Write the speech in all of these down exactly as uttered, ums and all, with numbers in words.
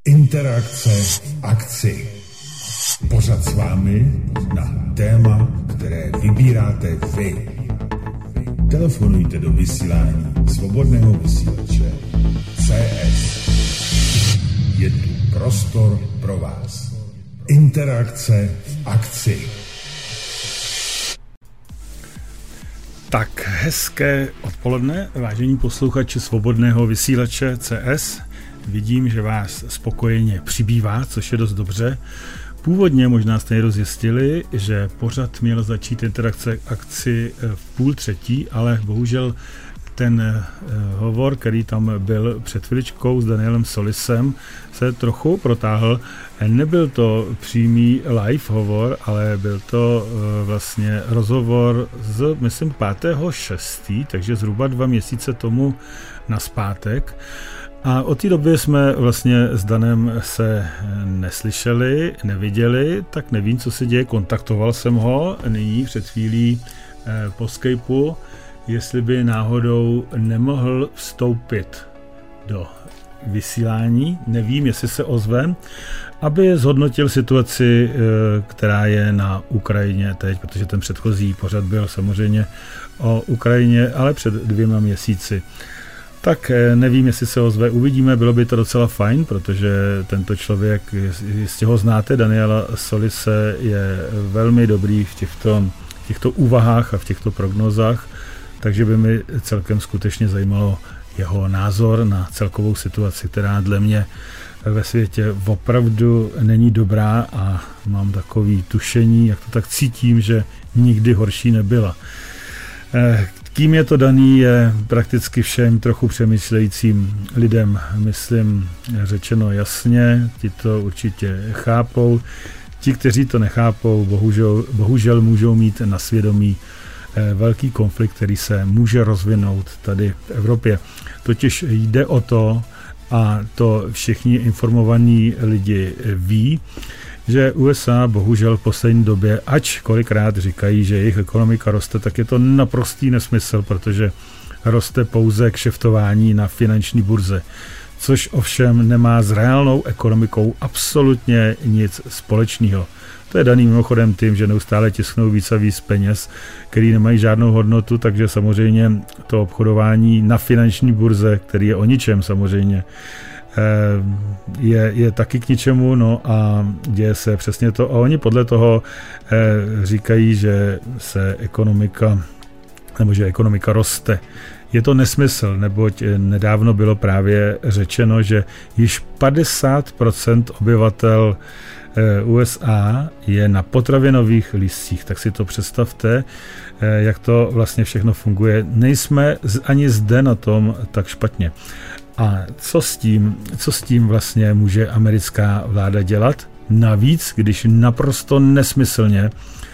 Interakce v akci. Pořad s vámi na téma, které vybíráte vy. Telefonujte do vysílání Svobodného vysílače C S. Je tu prostor pro vás. Interakce v akci. Tak hezké odpoledne, vážení posluchači Svobodného vysílače C S. Vidím, že vás spokojeně přibývá, což je dost dobře. Původně možná jste někdo zjistili, že pořad měl začít interakce akci v půl třetí, ale bohužel ten hovor, který tam byl před chviličkou s Danielem Solisem, se trochu protáhl. Nebyl to přímý live hovor, ale byl to vlastně rozhovor z, myslím, pátého šestého, takže zhruba dva měsíce tomu nazpátek. A od té doby jsme vlastně s Danem se neslyšeli, neviděli, tak nevím, co se děje. Kontaktoval jsem ho nyní před chvílí po Skypeu, jestli by náhodou nemohl vstoupit do vysílání, nevím, jestli se ozve, aby zhodnotil situaci, která je na Ukrajině teď, protože ten předchozí pořad byl samozřejmě o Ukrajině, ale před dvěma měsíci. Tak nevím, jestli se ozve, uvidíme, bylo by to docela fajn, protože tento člověk, jistě ho znáte, Daniela Solise je velmi dobrý v těchto, těchto úvahách a v těchto prognozách, takže by mi celkem skutečně zajímalo jeho názor na celkovou situaci, která dle mě ve světě opravdu není dobrá a mám takový tušení, jak to tak cítím, že nikdy horší nebyla. Kým je to daný, je prakticky všem trochu přemýšlejícím lidem, myslím, řečeno jasně, ti to určitě chápou. Ti, kteří to nechápou, bohužel, bohužel můžou mít na svědomí velký konflikt, který se může rozvinout tady v Evropě. Totiž jde o to, a to všichni informovaní lidi ví, že U S A bohužel v poslední době, ač kolikrát říkají, že jejich ekonomika roste, tak je to naprostý nesmysl, protože roste pouze kšeftování na finanční burze, což ovšem nemá s reálnou ekonomikou absolutně nic společného. To je daný mimochodem tím, že neustále tisknou víc a víc peněz, který nemají žádnou hodnotu, takže samozřejmě to obchodování na finanční burze, který je o ničem samozřejmě, je, je taky k ničemu, no a děje se přesně to. A oni podle toho říkají, že se ekonomika, nebo že ekonomika roste. Je to nesmysl, neboť nedávno bylo právě řečeno, že již padesát procent obyvatel U S A je na potravinových lístcích, tak si to představte, jak to vlastně všechno funguje. Nejsme ani zde na tom tak špatně. A co s tím, co s tím vlastně může americká vláda dělat? Navíc, když naprosto nesmyslně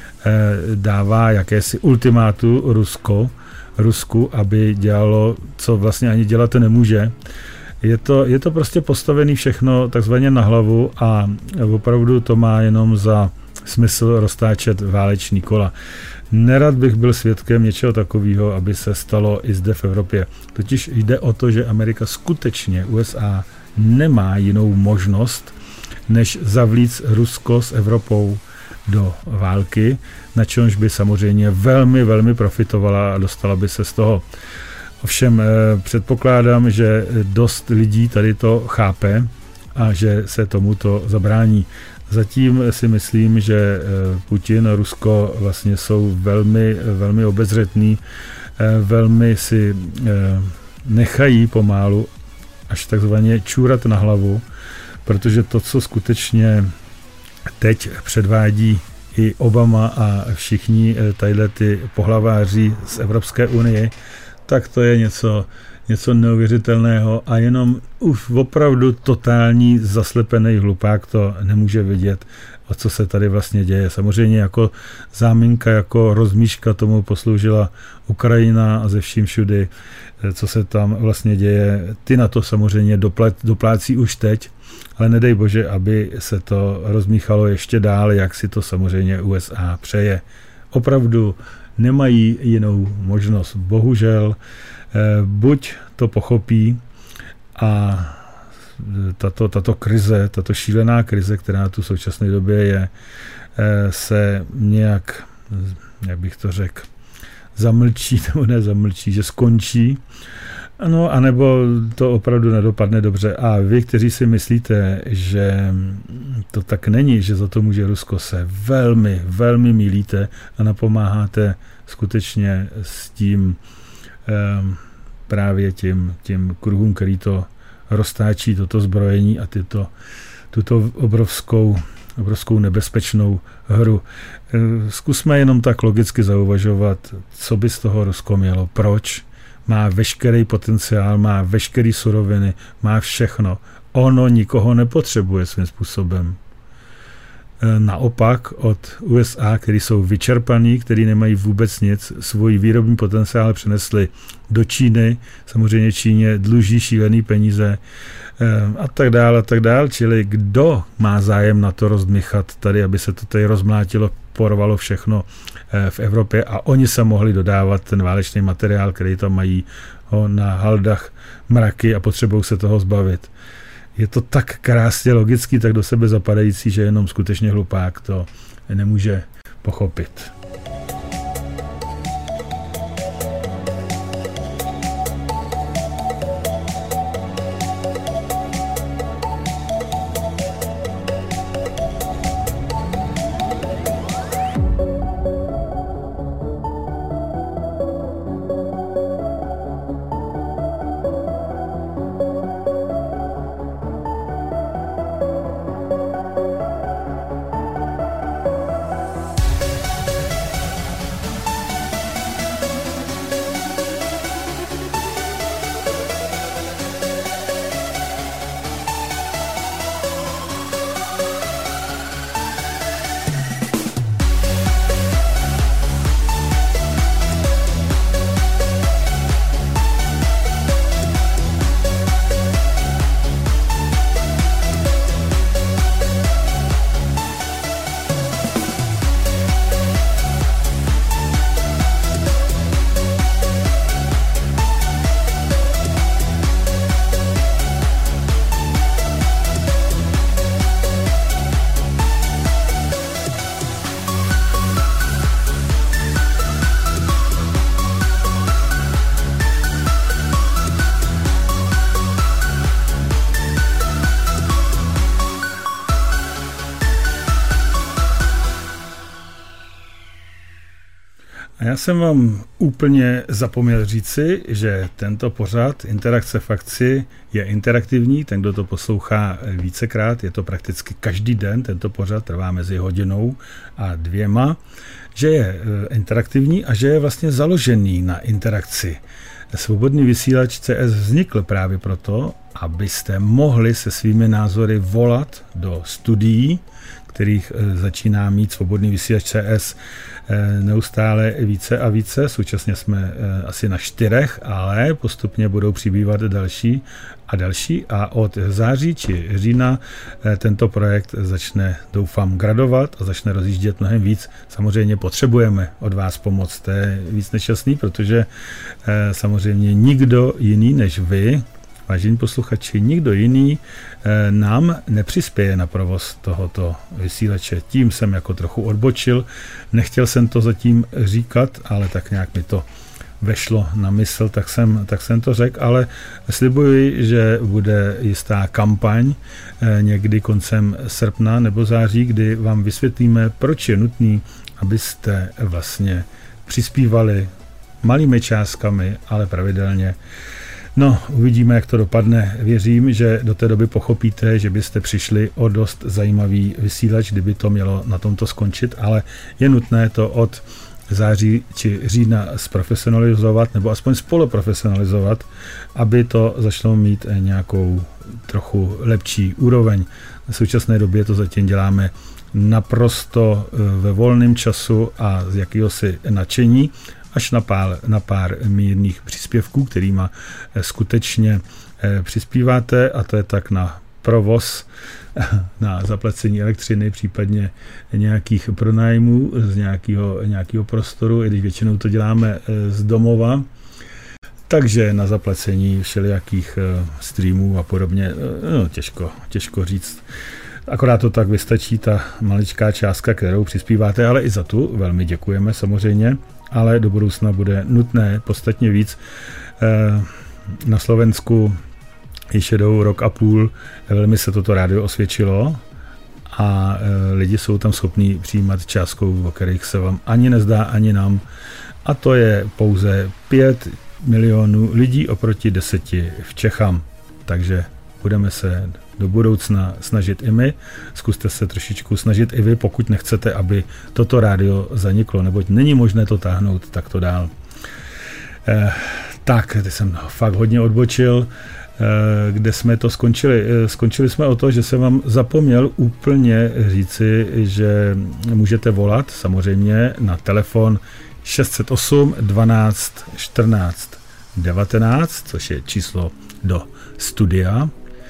dává jakési ultimátu Rusko, Rusku, aby dělalo, co vlastně ani dělat nemůže. Je to, je to prostě postavené všechno takzvaně na hlavu a opravdu to má jenom za smysl roztáčet váleční kola. Nerad bych byl svědkem něčeho takového, aby se stalo i zde v Evropě. Totiž jde o to, že Amerika skutečně, U S A, nemá jinou možnost, než zavlíct Rusko s Evropou do války, na čemž by samozřejmě velmi, velmi profitovala a dostala by se z toho. Ovšem předpokládám, že dost lidí tady to chápe a že se tomuto zabrání. Zatím si myslím, že Putin a Rusko vlastně jsou velmi, velmi obezřetní, velmi si nechají pomálu až takzvaně čůrat na hlavu, protože to, co skutečně teď předvádí i Obama a všichni tadyhle ty pohlaváři z Evropské unie, tak to je něco, něco neuvěřitelného a jenom už opravdu totální zaslepený hlupák to nemůže vidět, o co se tady vlastně děje. Samozřejmě jako záminka, jako rozmíška tomu posloužila Ukrajina a ze vším všudy, co se tam vlastně děje. Ty na to samozřejmě doplácí už teď, ale nedej bože, aby se to rozmíchalo ještě dál, jak si to samozřejmě U S A přeje. Opravdu nemají jinou možnost. Bohužel, buď to pochopí a tato, tato krize, tato šílená krize, která tu v současné době je, se nějak, jak bych to řekl, zamlčí, nebo ne zamlčí, že skončí, no, anebo to opravdu nedopadne dobře. A vy, kteří si myslíte, že to tak není, že za to může Rusko, se velmi, velmi mýlíte a napomáháte skutečně s tím eh, právě tím, tím kruhům, který to roztáčí, toto zbrojení a tyto, tuto obrovskou, obrovskou nebezpečnou hru. Eh, zkusme jenom tak logicky zauvažovat, co by z toho Rusko mělo, proč. Má veškerý potenciál, má veškerý suroviny, má všechno. Ono nikoho nepotřebuje svým způsobem. Naopak od U S A, který jsou vyčerpaný, který nemají vůbec nic, svůj výrobní potenciál přenesli do Číny, samozřejmě Číně dluží šílený peníze a tak dále, a tak dále. Čili kdo má zájem na to rozdmychat tady, aby se to tady rozmlátilo, porvalo všechno v Evropě a oni se mohli dodávat ten válečný materiál, který tam mají ho na haldách mraky a potřebují se toho zbavit. Je to tak krásně logicky, tak do sebe zapadající, že jenom skutečně hlupák to nemůže pochopit. A já jsem vám úplně zapomněl říci, že tento pořad Interakce v akci je interaktivní, ten, kdo to poslouchá vícekrát, je to prakticky každý den, tento pořad trvá mezi hodinou a dvěma, že je interaktivní a že je vlastně založený na interakci. Svobodný vysílač C S vznikl právě proto, abyste mohli se svými názory volat do studií, kterých začíná mít Svobodný vysílač C S neustále více a více. Současně jsme asi na čtyřech, ale postupně budou přibývat další a další a od září či října tento projekt začne, doufám, gradovat a začne rozjíždět mnohem víc. Samozřejmě potřebujeme od vás pomoc, to je víc než jasný, protože samozřejmě nikdo jiný než vy, vážení posluchači, nikdo jiný nám nepřispěje na provoz tohoto vysílače. Tím jsem jako trochu odbočil, nechtěl jsem to zatím říkat, ale tak nějak mi to vešlo na mysl, tak jsem, tak jsem to řekl, ale slibuji, že bude jistá kampaň někdy koncem srpna nebo září, kdy vám vysvětlíme, proč je nutný, abyste vlastně přispívali malými částkami, ale pravidelně. No, uvidíme, jak to dopadne. Věřím, že do té doby pochopíte, že byste přišli o dost zajímavý vysílač, kdyby to mělo na tomto skončit, ale je nutné to od září či října zprofesionalizovat, nebo aspoň spoluprofesionalizovat, aby to začalo mít nějakou trochu lepší úroveň. V současné době to zatím děláme naprosto ve volném času a z jakéhosi nadšení, až na pár, na pár mírných příspěvků, kterýma skutečně přispíváte, a to je tak na provoz, na zaplacení elektřiny, případně nějakých pronájmů z nějakého, nějakého prostoru, i když většinou to děláme z domova, Takže na zaplacení všelijakých streamů a podobně, no těžko, těžko říct. Akorát to tak vystačí, ta maličká částka, kterou přispíváte, ale i za tu velmi děkujeme samozřejmě, ale do budoucna bude nutné podstatně víc. Na Slovensku již jedou rok a půl, velmi se toto rádio osvědčilo a lidi jsou tam schopní přijímat částkou, o kterých se vám ani nezdá, ani nám. A to je pouze pět milionů lidí oproti deseti v Čechám. Takže budeme se do budoucna snažit i my. Zkuste se trošičku snažit i vy, pokud nechcete, aby toto rádio zaniklo, neboť není možné to táhnout takto dál. Eh, tak, teď jsem fakt hodně odbočil. Eh, kde jsme to skončili? Eh, skončili jsme o to, že jsem vám zapomněl úplně říci, že můžete volat samozřejmě na telefon šest set osm dvanáct čtrnáct devatenáct, což je číslo do studia.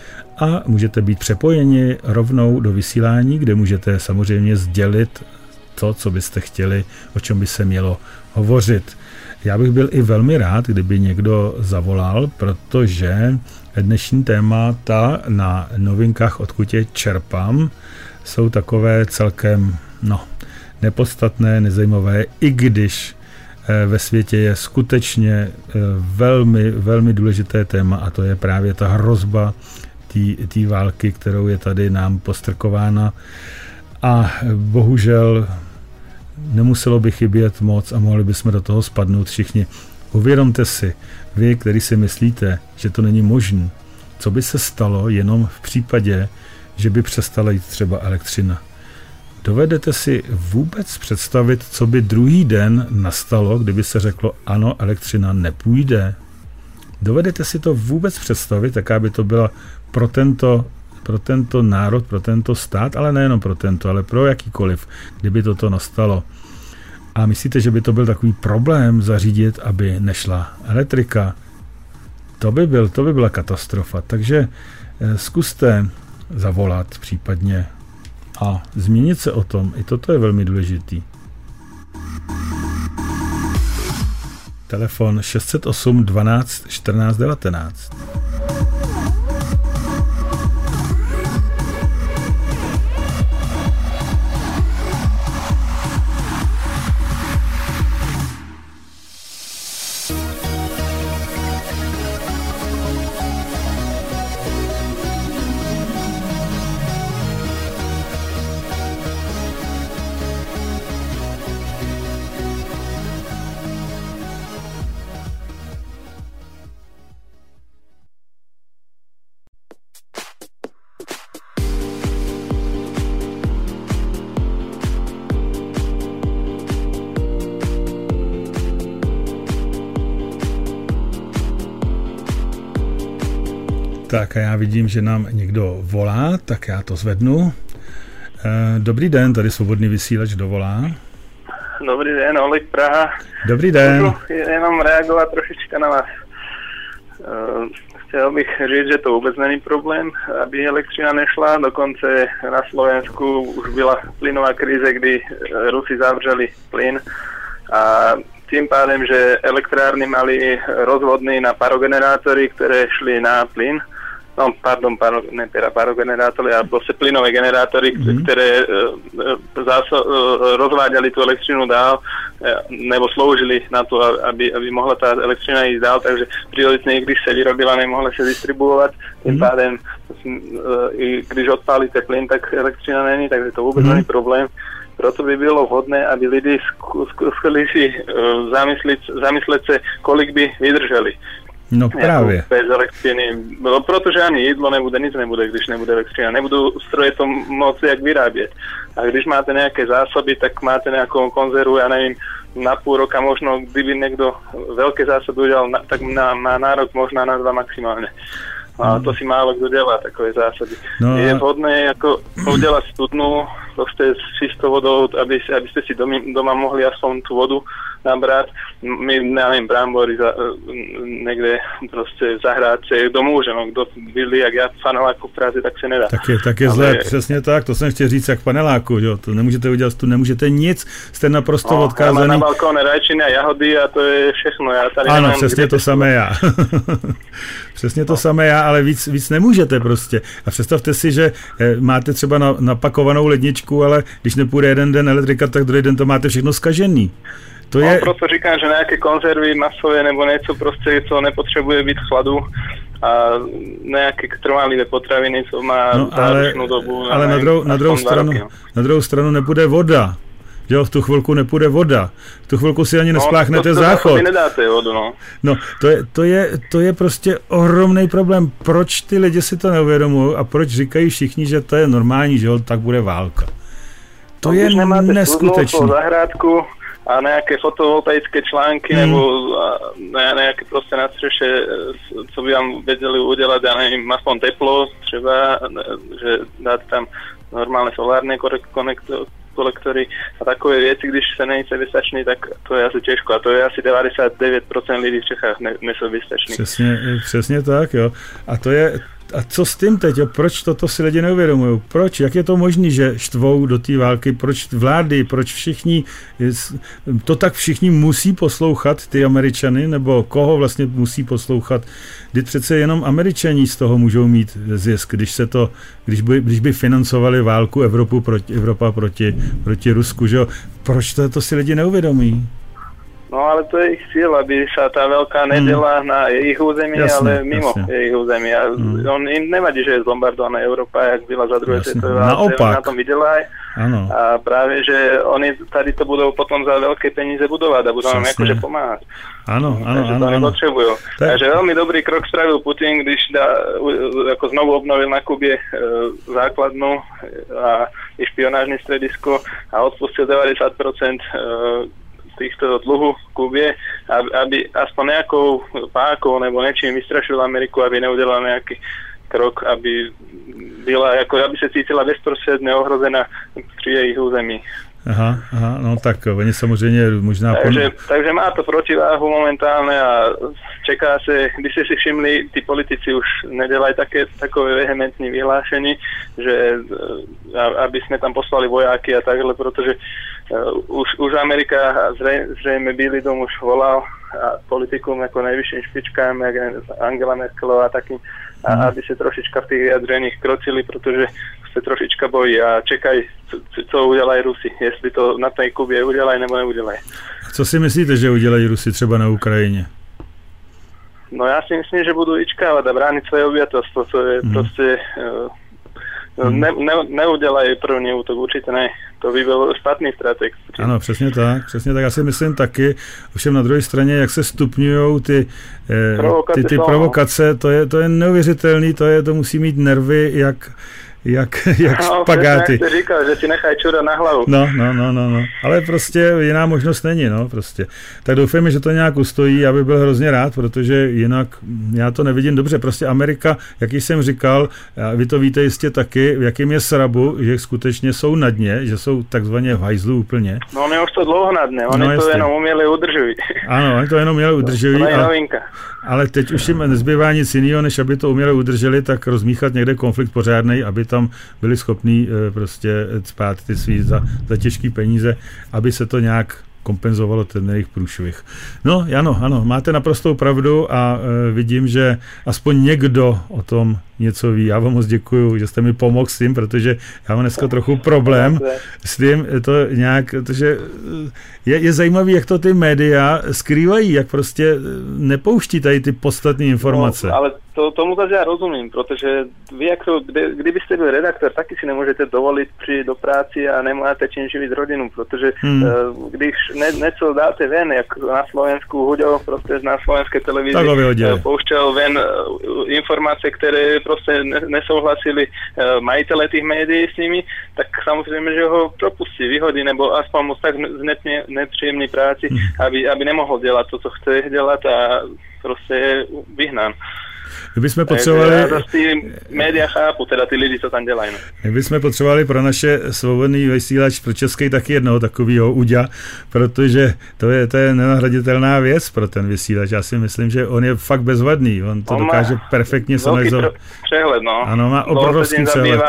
A můžete být přepojeni rovnou do vysílání, kde můžete samozřejmě sdělit to, co byste chtěli, o čem by se mělo hovořit. Já bych byl i velmi rád, kdyby někdo zavolal, protože dnešní témata na novinkách, odkud je čerpám, jsou takové celkem no, nepodstatné, nezajímavé, i když ve světě je skutečně velmi, velmi důležité téma a to je právě ta hrozba té války, kterou je tady nám postrkována a bohužel nemuselo by chybět moc a mohli bychom do toho spadnout všichni. Uvědomte si, vy, který si myslíte, že to není možné, co by se stalo jenom v případě, že by přestala jít třeba elektřina. Dovedete si vůbec představit, co by druhý den nastalo, kdyby se řeklo, ano, elektřina nepůjde? Dovedete si to vůbec představit, jaká by to byla pro tento, pro tento národ, pro tento stát, ale nejenom pro tento, ale pro jakýkoliv, kdyby toto nastalo. A myslíte, že by to byl takový problém zařídit, aby nešla elektrika? To by, byl, to by byla katastrofa. Takže zkuste zavolat případně a zmínit se o tom. I toto je velmi důležitý. Telefon šest set osm dvanáct čtrnáct devatenáct. Tak a já vidím, že nám někdo volá, tak já to zvednu. Dobrý den, tady Svobodný vysílač dovolá. Dobrý den, Oleg Praha. Dobrý den. Můžu jenom reagovat trošička na vás. Chtěl bych říct, že to vůbec není problém, aby elektřina nešla. Dokonce na Slovensku už byla plynová krize, kdy Rusi zavřeli plyn a tým pádem, že elektrárny mali rozvodny na parogenerátory, které šli na plyn. No, pardon, paro, ne teda parogenerátory, ale prostě plynové generátory, mm. které uh, záso, uh, rozváděli tu elektřinu dál, uh, nebo sloužili na to, aby, aby mohla ta elektřina jít dál, takže prioritně, když se vyrobila, nemohla se distribuovat. Tím mm. pádem, uh, i když odpálíte plyn, tak elektřina není, takže to vůbec mm. není problém. Proto by bylo vhodné, aby lidi zkusili si uh, zamyslet, zamyslet se, kolik by vydrželi. No právě. Bez elektřiny. No, protože ani jídlo nebude, nic nebude, když nebude elektřina. Nebudou stroje to moci jak vyrábět. A když máte nějaké zásoby, tak máte nějakou konzervu, já nevím, na půl roka možno, kdyby někdo velké zásoby udělal, tak na, má nárok možná na dva maximálně. A to si málo kdo dělá, takové zásoby. No. Je vhodné jako udělat studnu, prostě s čistou vodou, aby, aby ste si domy, doma mohli aspoň tú vodu nabrát. My, nevím, brambory za, někde prostě v zahrádce, kdo může, no, kdo bydlí, jak já v paneláku v Praze, tak se nedá. Tak je, tak je ale... zlé, přesně tak, to jsem chtěl říct, jak v paneláku, jo, to nemůžete udělat, tu nemůžete nic, jste naprosto no, odkázaný. Já mám na balkóne rajčiny a jahody a to je všechno. Já tady ano, přesně to samé já. Přesně to no. samé já, ale víc, víc nemůžete prostě. A představte si, že máte třeba na, napakovanou ledničku, ale když nepůjde jeden den elektrika, tak druhý den to máte všechno zkažený. To je... No, proto říkám, že nějaké konzervy masové nebo něco prostě, co nepotřebuje být v chladu a nějaké trvalé potraviny, co má no, ale, dobu. Ale na, druhou, na, druhou stranu, na druhou stranu nepůjde voda. Jo, v tu chvilku nepůjde voda. V tu chvilku si ani nespláchnete no, to, to záchod. To nedáte vodu, no. No, to je, to, je, to je prostě ohromný problém. Proč ty lidi si to neuvědomují a proč říkají všichni, že to je normální, že tak bude válka. To no, je neskutečné. Zahrádku a nějaké fotovoltaické články hmm. nebo ne, nějaké prostě na střeše, co by vám věděli udělat, já nevím, aspoň teplo třeba, že dáte tam normálne solárne konektory, kolektory a takové věci, když se není soběstačný, tak to je asi těžko. A to je asi devadesát devět procent lidí v Čechách ne, nesoběstačný. Přesně, přesně tak, jo. A to je, a co s tím teď, jo? Proč toto si lidi neuvědomují? Proč? Jak je to možné, že štvou do té války? Proč vlády? Proč všichni, to tak všichni musí poslouchat, ty Američany, nebo koho vlastně musí poslouchat? Vždyť přece jenom Američani z toho můžou mít zisk, když se to, když by, když by financovali válku Evropu proti, Evropa proti, proti Rusku, že jo? Proč to, to si lidi neuvědomí? No ale to je jejich cíl, aby sa tá veľká neděla hmm. na jejich území, jasne, ale mimo jasne. jejich území. A hmm. on im nevadí, že je zbombardovaná Európa, jak byla za druhé světové války, na tom vydělají. A právě, že oni tady to budou potom za velké peníze budovat a budou nám jakože pomáhat. Ano, ano, takže ano. to nepotřebují. Tak... Takže velmi dobrý krok spravil Putin, když dá, jako znovu obnovil na Kubě e, základnu a i špionážní stredisko a odpustil devadesát procent e, týchto dluhu v Kubě, aby, aby aspoň nejakou pákou nebo něčím vystrašil Ameriku, aby neudělala nějaký krok, aby byla, jako aby se cítila bezprostředně ohrozená při jejich území. Aha, aha, no tak oni samozřejmě možná... Takže, pon... takže má to protiváhu momentálne a čeká se, když ste si všimli, tí politici už nedělají také, takové vehementní vyhlášení, že aby jsme tam poslali vojáky a takhle, protože uh, už, už Amerika zřejmě, zřejmě Bílý dom už volal a politikum jako nejvyšším špičkám, jak Angela Merkelová takým, a hmm. aby se trošička v těch vyjadřeních krocili, protože se trošička bojí a čekají, co, co udělají Rusi, jestli to na té Kubě udělají nebo neudělají. Co si myslíte, že udělají Rusi třeba na Ukrajině? No já si myslím, že budou vyčkávat a bránit svoje obyvatelstvo, co je hmm. prostě... Uh, ne, ne, neudělají první útok, určitě ne. To by byl špatný strateg. Ano, přesně tak, přesně tak. Já si myslím taky, ovšem na druhé straně, jak se stupňují ty, eh, ty, ty provokace, to je, to je neuvěřitelný, to, je, to musí mít nervy, jak... jak, jak no, špagáty. No, říkal, že si nechají čura na hlavu. No, no, no, no, no. Ale prostě jiná možnost není, no, prostě. Tak doufejme, že to nějak ustojí, já bych byl hrozně rád, protože jinak já to nevidím dobře. Prostě Amerika, jak jsem říkal, a vy to víte jistě taky, v jakým je srabu, že skutečně jsou na dně, že jsou takzvaně v hajzlu úplně. No, oni už to dlouho na dne, oni no, to jenom uměli udržují. Ano, oni to jenom uměli udržují. To je a, novinka. Ale teď už jim nezbývá nic jiného, než aby to uměli udrželi, tak rozmíchat někde konflikt pořádnej, aby tam byli schopní e, prostě spát ty svý za, za těžký peníze, aby se to nějak kompenzovalo ten jejich průšvih. No, ano, ano, máte naprostou pravdu a e, vidím, že aspoň někdo o tom něco ví. Já vám moc děkuju, že jste mi pomohl s tím, protože já mám dneska trochu problém s tím, to nějak, protože je, je zajímavý, jak to ty média skrývají, jak prostě nepouští tady ty podstatné informace. No, ale to, tomu zase já rozumím, protože vy, jako, kdy, kdybyste byl redaktor, taky si nemůžete dovolit přijít do práci a nemáte čím živit rodinu, protože hmm. uh, když ne, něco dáte ven, jak na Slovensku Huďo, prostě na slovenské televizi pouštěl ven uh, informace, které prostě nesouhlasili uh, majitele těch médií s nimi, tak samozřejmě, že ho propustí, vyhodí, nebo aspoň mu tak znetně nepříjemný práci, hmm. aby, aby nemohl dělat to, co chce dělat a prostě je vyhnán. My bychom potřebovali... Já zase ty média chápu, teda ty lidi, co tam dělají. No. My bychom potřebovali pro naše svobodný vysílač, pro český taky jednoho takového uďa, protože to je, to je nenahraditelná věc pro ten vysílač. Já si myslím, že on je fakt bezvadný. On to on dokáže perfektně analyzovat. Přehled, no. Ano, má obrovský přehled.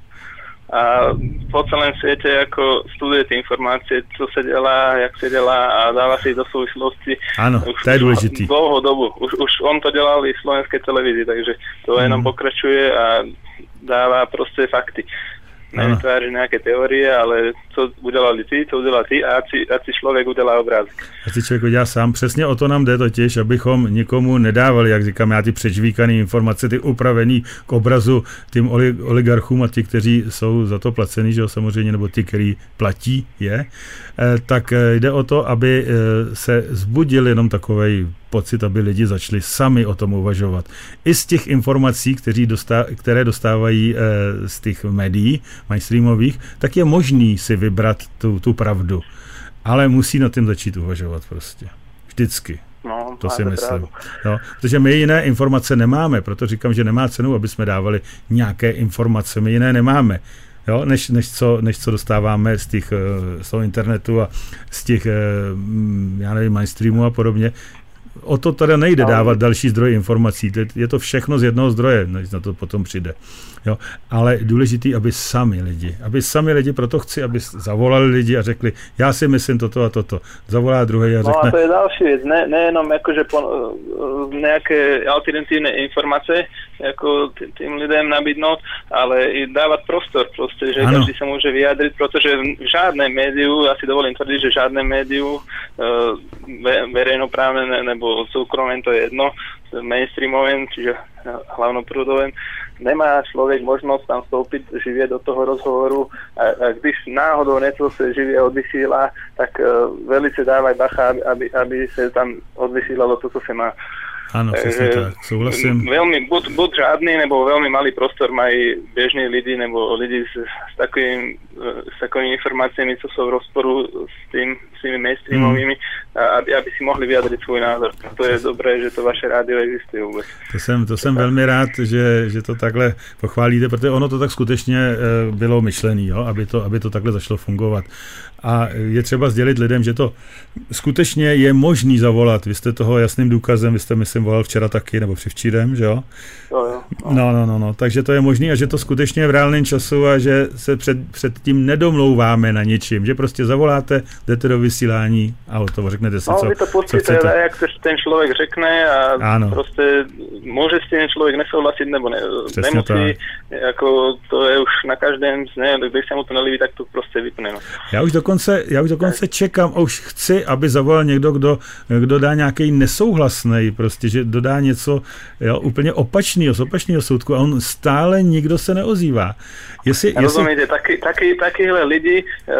A po celém světě jako studuje ty informace, co se dělá, jak se dělá a dává si do souvislosti. Ano, už, to je důležitý. Dlouhou dobu. Už, už on to dělal i v slovenské televizi, takže to jenom mm. pokračuje a dává prostě fakty. Nevytváří nějaké teorie, ale co udělali ty, co udělal ty a ať si, ať si člověk udělá obrázek. Ať si člověk udělá sám. Přesně o to nám jde totiž, abychom nikomu nedávali, jak říkám já, ty předžvíkané informace, ty upravený k obrazu tím oligarchům a ti, kteří jsou za to placený, že jo, samozřejmě, nebo ty, který platí je, tak jde o to, aby se zbudil jenom takovej pocit, aby lidi začali sami o tom uvažovat. I z těch informací, kteří dostá, které dostávají e, z těch médií mainstreamových, tak je možný si vybrat tu, tu pravdu. Ale musí na tím začít uvažovat prostě. Vždycky. No, to si myslím. No, protože my jiné informace nemáme, proto říkám, že nemá cenu, aby jsme dávali nějaké informace. My jiné nemáme. Jo, než, než, co, než co dostáváme z těch z toho internetu a z těch já nevím, mainstreamů a podobně. O to teda nejde dávat další zdroje informací. Je to všechno z jednoho zdroje, než na to potom přijde. Jo? Ale důležitý, aby sami lidi, aby sami lidi, proto chci, aby zavolali lidi a řekli, já si myslím toto a toto. Zavolá druhý a řekne... No a to je další věc, ne, nejenom jakože po, nějaké alternativní informace, jako tým lidem nabídnout, ale i dávat prostor prostě, že ano. Každý se může vyjádřit, protože v žádném médiu, já si dovolím tvrdit, že žádné médiu ve, verejnoprávne nebo soukromém, to je jedno, mainstreamovém, čiže hlavnoprúdovém, nemá člověk možnost tam vstoupit živě do toho rozhovoru a, a když náhodou něco se živě odvysílá, tak uh, velice dávaj bacha, aby, aby se tam odvysílalo to, co se má. Áno, přesně tak, souhlasím. Veľmi, buď, buď žádný, nebo veľmi malý prostor mají běžní lidi, nebo lidi s, s, takovým, s takovými informáciami, co jsou v rozporu s, tým, s tými mainstreamovými, mm. aby, aby si mohli vyjadřit svůj názor. To je dobré, že to vaše rádio existuje vůbec. To jsem, to jsem velmi rád, že, že to takhle pochválíte, protože ono to tak skutečně bylo myšlený, jo? Aby, to, aby to takhle začalo fungovat. A je třeba sdělit lidem, že to skutečně je možný zavolat. Vy jste toho jasným důkazem, vy jste, myslím, volal včera taky, nebo převčírem, že jo? No, no, no, no, no. Takže to je možný a že to skutečně je v reálném času a že se před, před tím nedomlouváme na ničím, že prostě zavoláte, jdete do vysílání a hotovo, řeknete si, no, co, vy to pustíte, jak to ten člověk řekne a ano. Prostě může s tím člověk nesouhlasit nebo ne, nemusí, tak. Jako to je už na každém, ne, když se mu to nelíbí, tak to prostě vypne. No. Já už dokonce, já už dokonce čekám a už chci, aby zavolal někdo, kdo, kdo dá nějaký nesouhlasný, prostě, že dodá něco jo, úplně opačného, z opačného soudku a on stále nikdo se neozývá. Jestli, jestli... Rozumíte, taky, taky, takyhle lidi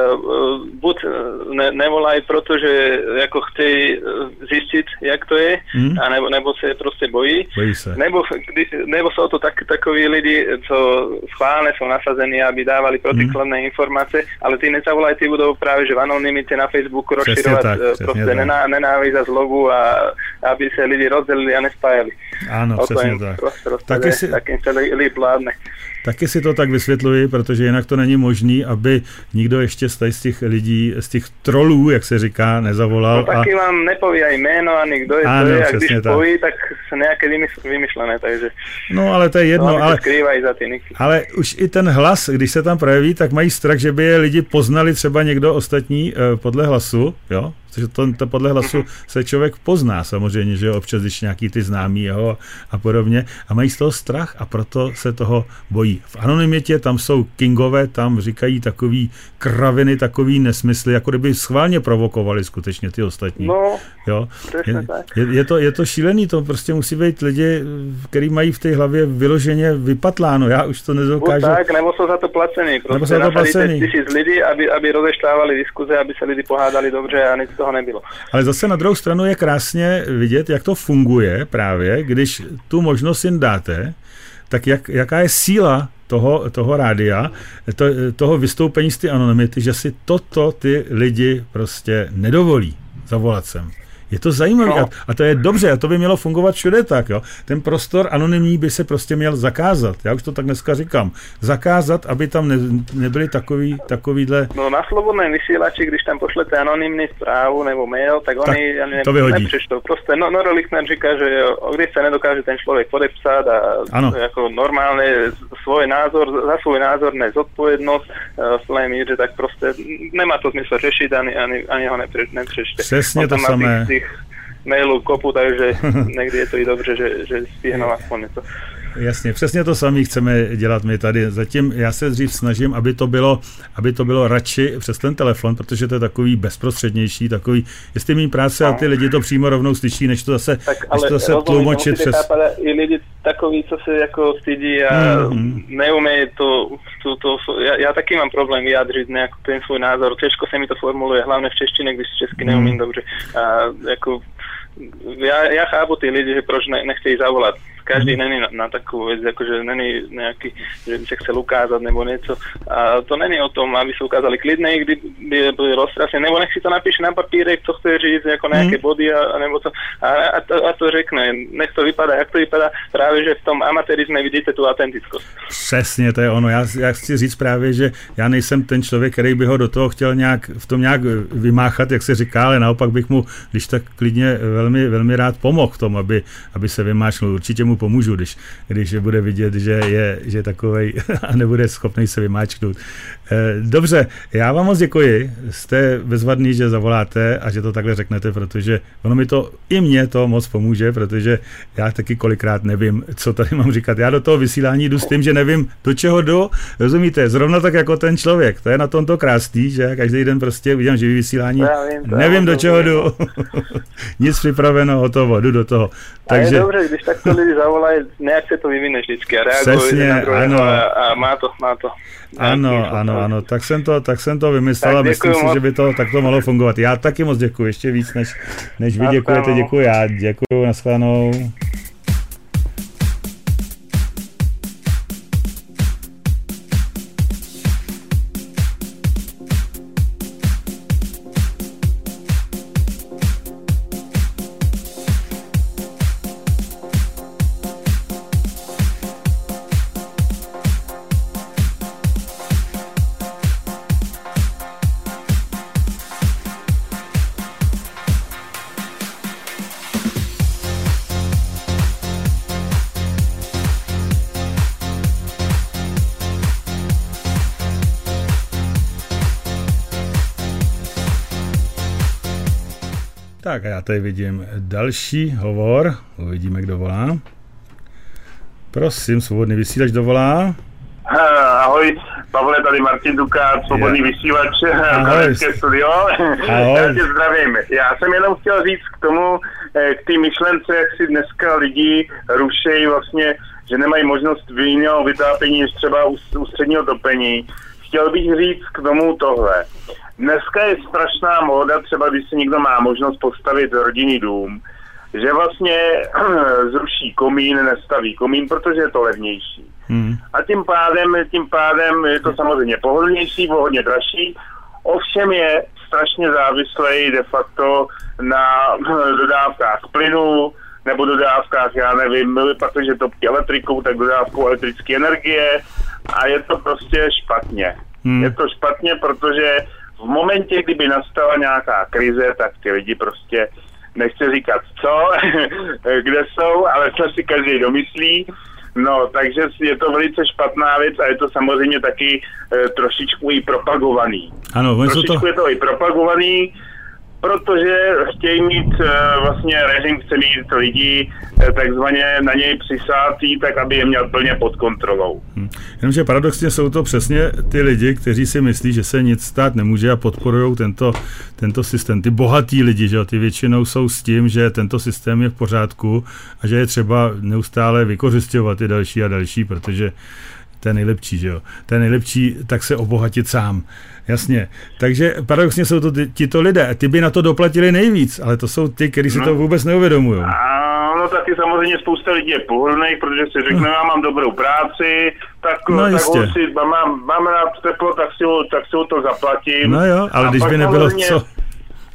uh, buď ne, nevolají, protože jako chtějí zjistit, jak to je, hmm. a nebo, nebo se prostě bojí, bojí se. Nebo, nebo jsou to tak, takoví lidi, co schválně jsou nasazení, aby dávali protikladné hmm. informace, ale ty nezavolají, ty budou právě, že v anonymite na Facebooku rozširovat tak, prostě nená, nenávist a zlobu a aby se lidi rozdělili a nespájali. Ano, o přesně tak. Prostě, prostě taky si... takým se líp vládne. Taky si to tak vysvětluji, protože jinak to není možný, aby nikdo ještě z těch lidí, z těch trolů, jak se říká, nezavolal. No taky a... vám nepoví aj jméno, ani kdo je ano, to je, a když tak. poví, tak se nějaké vymyšlené, takže... No ale to je jedno, no, ale, za ty ale už i ten hlas, když se tam projeví, tak mají strach, že by je lidi poznali třeba někdo ostatní eh, podle hlasu, jo? Protože to, to podle hlasu mm-hmm. se člověk pozná samozřejmě, že jo, občas, když nějaký ty známí jeho a podobně a mají z toho strach a proto se toho bojí. V anonymitě tam jsou kingové, tam říkají takový kraviny, takový nesmysly, jako kdyby schválně provokovali skutečně ty ostatní. No, jo? Je, je, je, to, je to šílený, to prostě musí být lidi, kteří mají v té hlavě vyloženě vypatláno, já už to nedokážu. No tak, nebo jsou za to placení, prostě nasadíte tisíc lidí, aby, aby rozeštávali diskuze, aby se lidi pohádali dobře a nic toho nebylo. Ale zase na druhou stranu je krásně vidět, jak to funguje právě, když tu možnost jim dáte, tak jak, jaká je síla toho, toho rádia, to, toho vystoupení z ty anonymity, že si toto ty lidi prostě nedovolí zavolat sem. Je to zajímavé No. a, a to je dobře a to by mělo fungovat všude tak. Jo. Ten prostor anonymní by se prostě měl zakázat. Já už to tak dneska říkám. Zakázat, aby tam ne, nebyly takový, takovýhle... No na slobodném vysílači, když tam pošlete anonymní zprávu nebo mail, tak oni tak ne, to vyhodí. nepřečtou. Prostě no, Noro Lichtner říká, že když se nedokáže ten člověk podepsat a ano. jako normálně svůj názor, za svůj názor nezodpovědnost uh, míře, tak prostě nemá to smysl řešit, ani, ani, ani ho nepře, nepřečte. Přesně to samé. Mailů kopu, takže někdy je to i dobře, že, že stihnou aspoň něco. Jasně, přesně to samé chceme dělat my tady. Zatím já se dřív snažím, aby to bylo, aby to bylo radši přes ten telefon, protože to je takový bezprostřednější, takový, jestli méně práce no. a ty lidi to přímo rovnou slyší, než to zase, tak, než to zase tlumočit přes... Chápat, i lidi takový, co se jako stydí a mm-hmm. neumějí to, to, to já, já taky mám problém vyjádřit nějaký ten svůj názor, těžko se mi to formuluje, hlavně v češtině, když česky neumím mm. dobře. A jako já, já chápu ty lidi, že proč ne, nechtějí zavolat. Každý není na, na takovou věc, jakože není nějaký, že by se chcel ukázat nebo něco. A to není o tom, aby se ukázali klidně, kdy by byli roztrasení, nebo nech si to napíše na papírek, co chce říct, jako nějaké body a, a nebo to. A, a, to, a to řekne, nech to vypadá, jak to vypadá, právě, že v tom amatérismu vidíte tu autentickost. Přesně, to je ono. Já, já chci říct právě, že já nejsem ten člověk, který by ho do toho chtěl nějak, v tom nějak vymáchat, jak se říká, ale naopak bych mu, když tak klidně velmi, velmi rád pomohl k tomu, aby, aby se vymáčnul. Určitě mu pomůžu, když, když bude vidět, že je, že je takovej a nebude schopný se vymáčknout. Dobře, já vám moc děkuji. Jste bezvadný, že zavoláte a že to takhle řeknete, protože ono mi to, i mě to moc pomůže, protože já taky kolikrát nevím, co tady mám říkat. Já do toho vysílání jdu s tím, že nevím, do čeho jdu. Rozumíte? Zrovna tak jako ten člověk. To je na tom to krásný, že já každý den prostě udělám živý vysílání. Vím, nevím, do čeho jdu. Nic připraveno, hotovo, jdu do toho. Takže... A je dobře, když takto lidi zavolají, nějak se to vyvine vždycky a reaguje na druhého a, a má to, má to. Ano, ano, ano, tak jsem to, tak jsem to vymyslel a myslím si, moc. Že by to takto mohlo fungovat. Já taky moc děkuji, ještě víc, než, než vy děkujete, děkuji já, děkuji, nashledanou. Tak a já tady vidím další hovor. Uvidíme, kdo volá. Prosím, svobodný vysílač dovolá. Ahoj, Pavle, tady Martin Duka, svobodný yeah. vysílač, Kalenské studio. Ahoj. Já tě zdravím. Já jsem jenom chtěl říct k tomu, k té myšlence, jak si dneska lidi rušejí vlastně, že nemají možnost jiného vytápění než třeba ústředního topení. Chtěl bych říct k tomu tohle. Dneska je strašná móda, třeba když si někdo má možnost postavit rodinný dům, že vlastně zruší komín, nestaví komín, protože je to levnější. Hmm. A tím pádem, tím pádem je to samozřejmě pohodlnější, hodně dražší, ovšem je strašně závislý de facto na dodávkách plynu, nebo dodávkách, já nevím, protože topí elektrikou, tak dodávkou elektrické energie a je to prostě špatně. Hmm. Je to špatně, protože v momentě, kdyby nastala nějaká krize, tak ty lidi prostě, nechci říkat co, kde jsou, ale co si každý domyslí. No, takže je to velice špatná věc a je to samozřejmě taky e, trošičku i propagovaný. Ano, trošičku to... je to i propagovaný, protože chtějí mít e, vlastně režim, chce mít lidi e, takzvaně na něj přisátý, tak aby je měl plně pod kontrolou. Hmm. Jenomže paradoxně jsou to přesně ty lidi, kteří si myslí, že se nic stát nemůže a podporují tento, tento systém. Ty bohatý lidi, že jo, ty většinou jsou s tím, že tento systém je v pořádku a že je třeba neustále vykořisťovat ty další a další, protože to je nejlepší, že jo. To je nejlepší, tak se obohatit sám. Jasně. Takže paradoxně jsou to tito lidé. Ty by na to doplatili nejvíc, ale to jsou ty, kteří si no. to vůbec neuvědomují. Ano, taky samozřejmě spousta lidí je pohodlných, protože si řekne, já mám dobrou práci, tak, no, tak jistě. si, mám, mám rád teplo, tak si, tak si to zaplatím. No jo, ale a když by nebylo samozřejmě... co...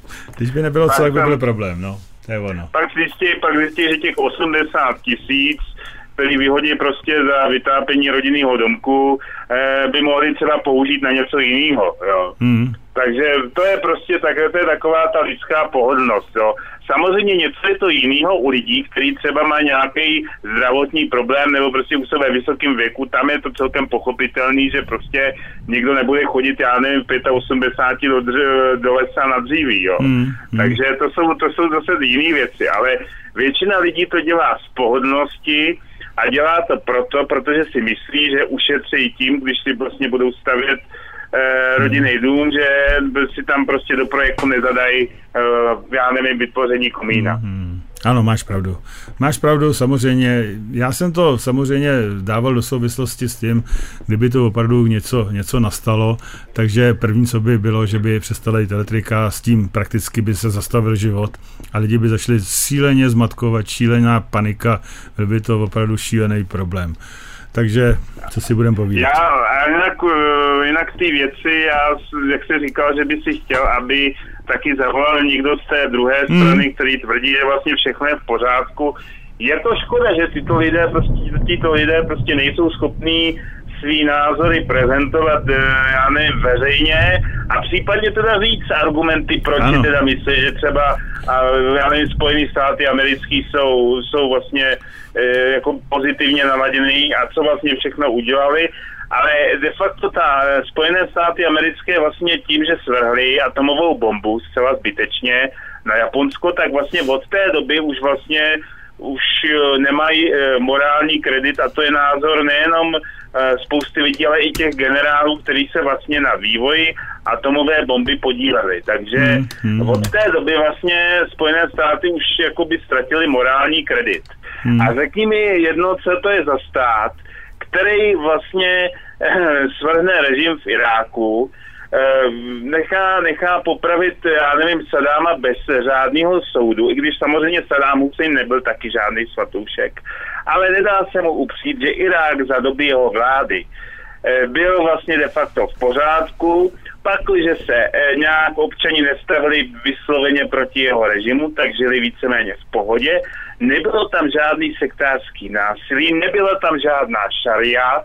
Když by nebylo co, tak by byl problém, no. To je ono. Pak zjistí, pak zjistí, že těch osmdesát tisíc, který vyhodí prostě za vytápění rodinného domku, eh, by mohli třeba použít na něco jiného, jo. Hmm. Takže to je prostě tak, to je taková ta lidská pohodlnost, jo. Samozřejmě něco je to jiného u lidí, kteří třeba mají nějaký zdravotní problém nebo prostě už jsou ve vysokém věku, tam je to celkem pochopitelný, že prostě nikdo nebude chodit, já nevím, osmdesát pět do, do lesa na dříví, jo. Mm, mm. Takže to jsou, to jsou zase jiné věci, ale většina lidí to dělá z pohodlnosti a dělá to proto, protože si myslí, že ušetří tím, když si vlastně budou stavět Eh, rodinný dům, že si tam prostě do projektu nezadají, eh, já nevím, vytvoření komína. Mm-hmm. Ano, máš pravdu. Máš pravdu, samozřejmě. Já jsem to samozřejmě dával do souvislosti s tím, kdyby to opravdu něco, něco nastalo, takže první, co by bylo, že by přestala jít elektrika, s tím prakticky by se zastavil život a lidi by začali šíleně zmatkovat, šílená panika, byl by to opravdu šílený problém. Takže, co si budeme povídat? Já, a jinak, jinak ty věci, já, jak jsi říkal, že by si chtěl, aby taky zavolal někdo z té druhé hmm. strany, který tvrdí, že vlastně všechno je v pořádku. Je to škoda, že tyto lidé prostě, tyto lidé prostě nejsou schopní svý názory prezentovat, já nevím, veřejně a případně teda říct argumenty, proč si teda myslí, že třeba, já nevím, Spojené státy americký jsou, jsou vlastně jako pozitivně naladěný a co vlastně všechno udělali, ale de facto ta Spojené státy americké vlastně tím, že svrhly atomovou bombu zcela zbytečně na Japonsko, tak vlastně od té doby už vlastně už nemají morální kredit a to je názor nejenom spousty lidí, ale i těch generálů, kteří se vlastně na vývoji atomové bomby podíleli. Takže hmm, hmm. od té doby vlastně Spojené státy už jakoby ztratili morální kredit. Hmm. A řekni mi jedno, co to je za stát, který vlastně eh, svrhne režim v Iráku, eh, nechá, nechá popravit, já nevím, Sadáma bez řádného soudu, i když samozřejmě Sadám Husajn nebyl taky žádný svatoušek, ale nedá se mu upřít, že Irák za doby jeho vlády eh, byl vlastně de facto v pořádku, pakliže se eh, nějak občani nestavili vysloveně proti jeho režimu, tak žili víceméně v pohodě. Nebylo tam žádný sektářský násilí, nebyla tam žádná šaria.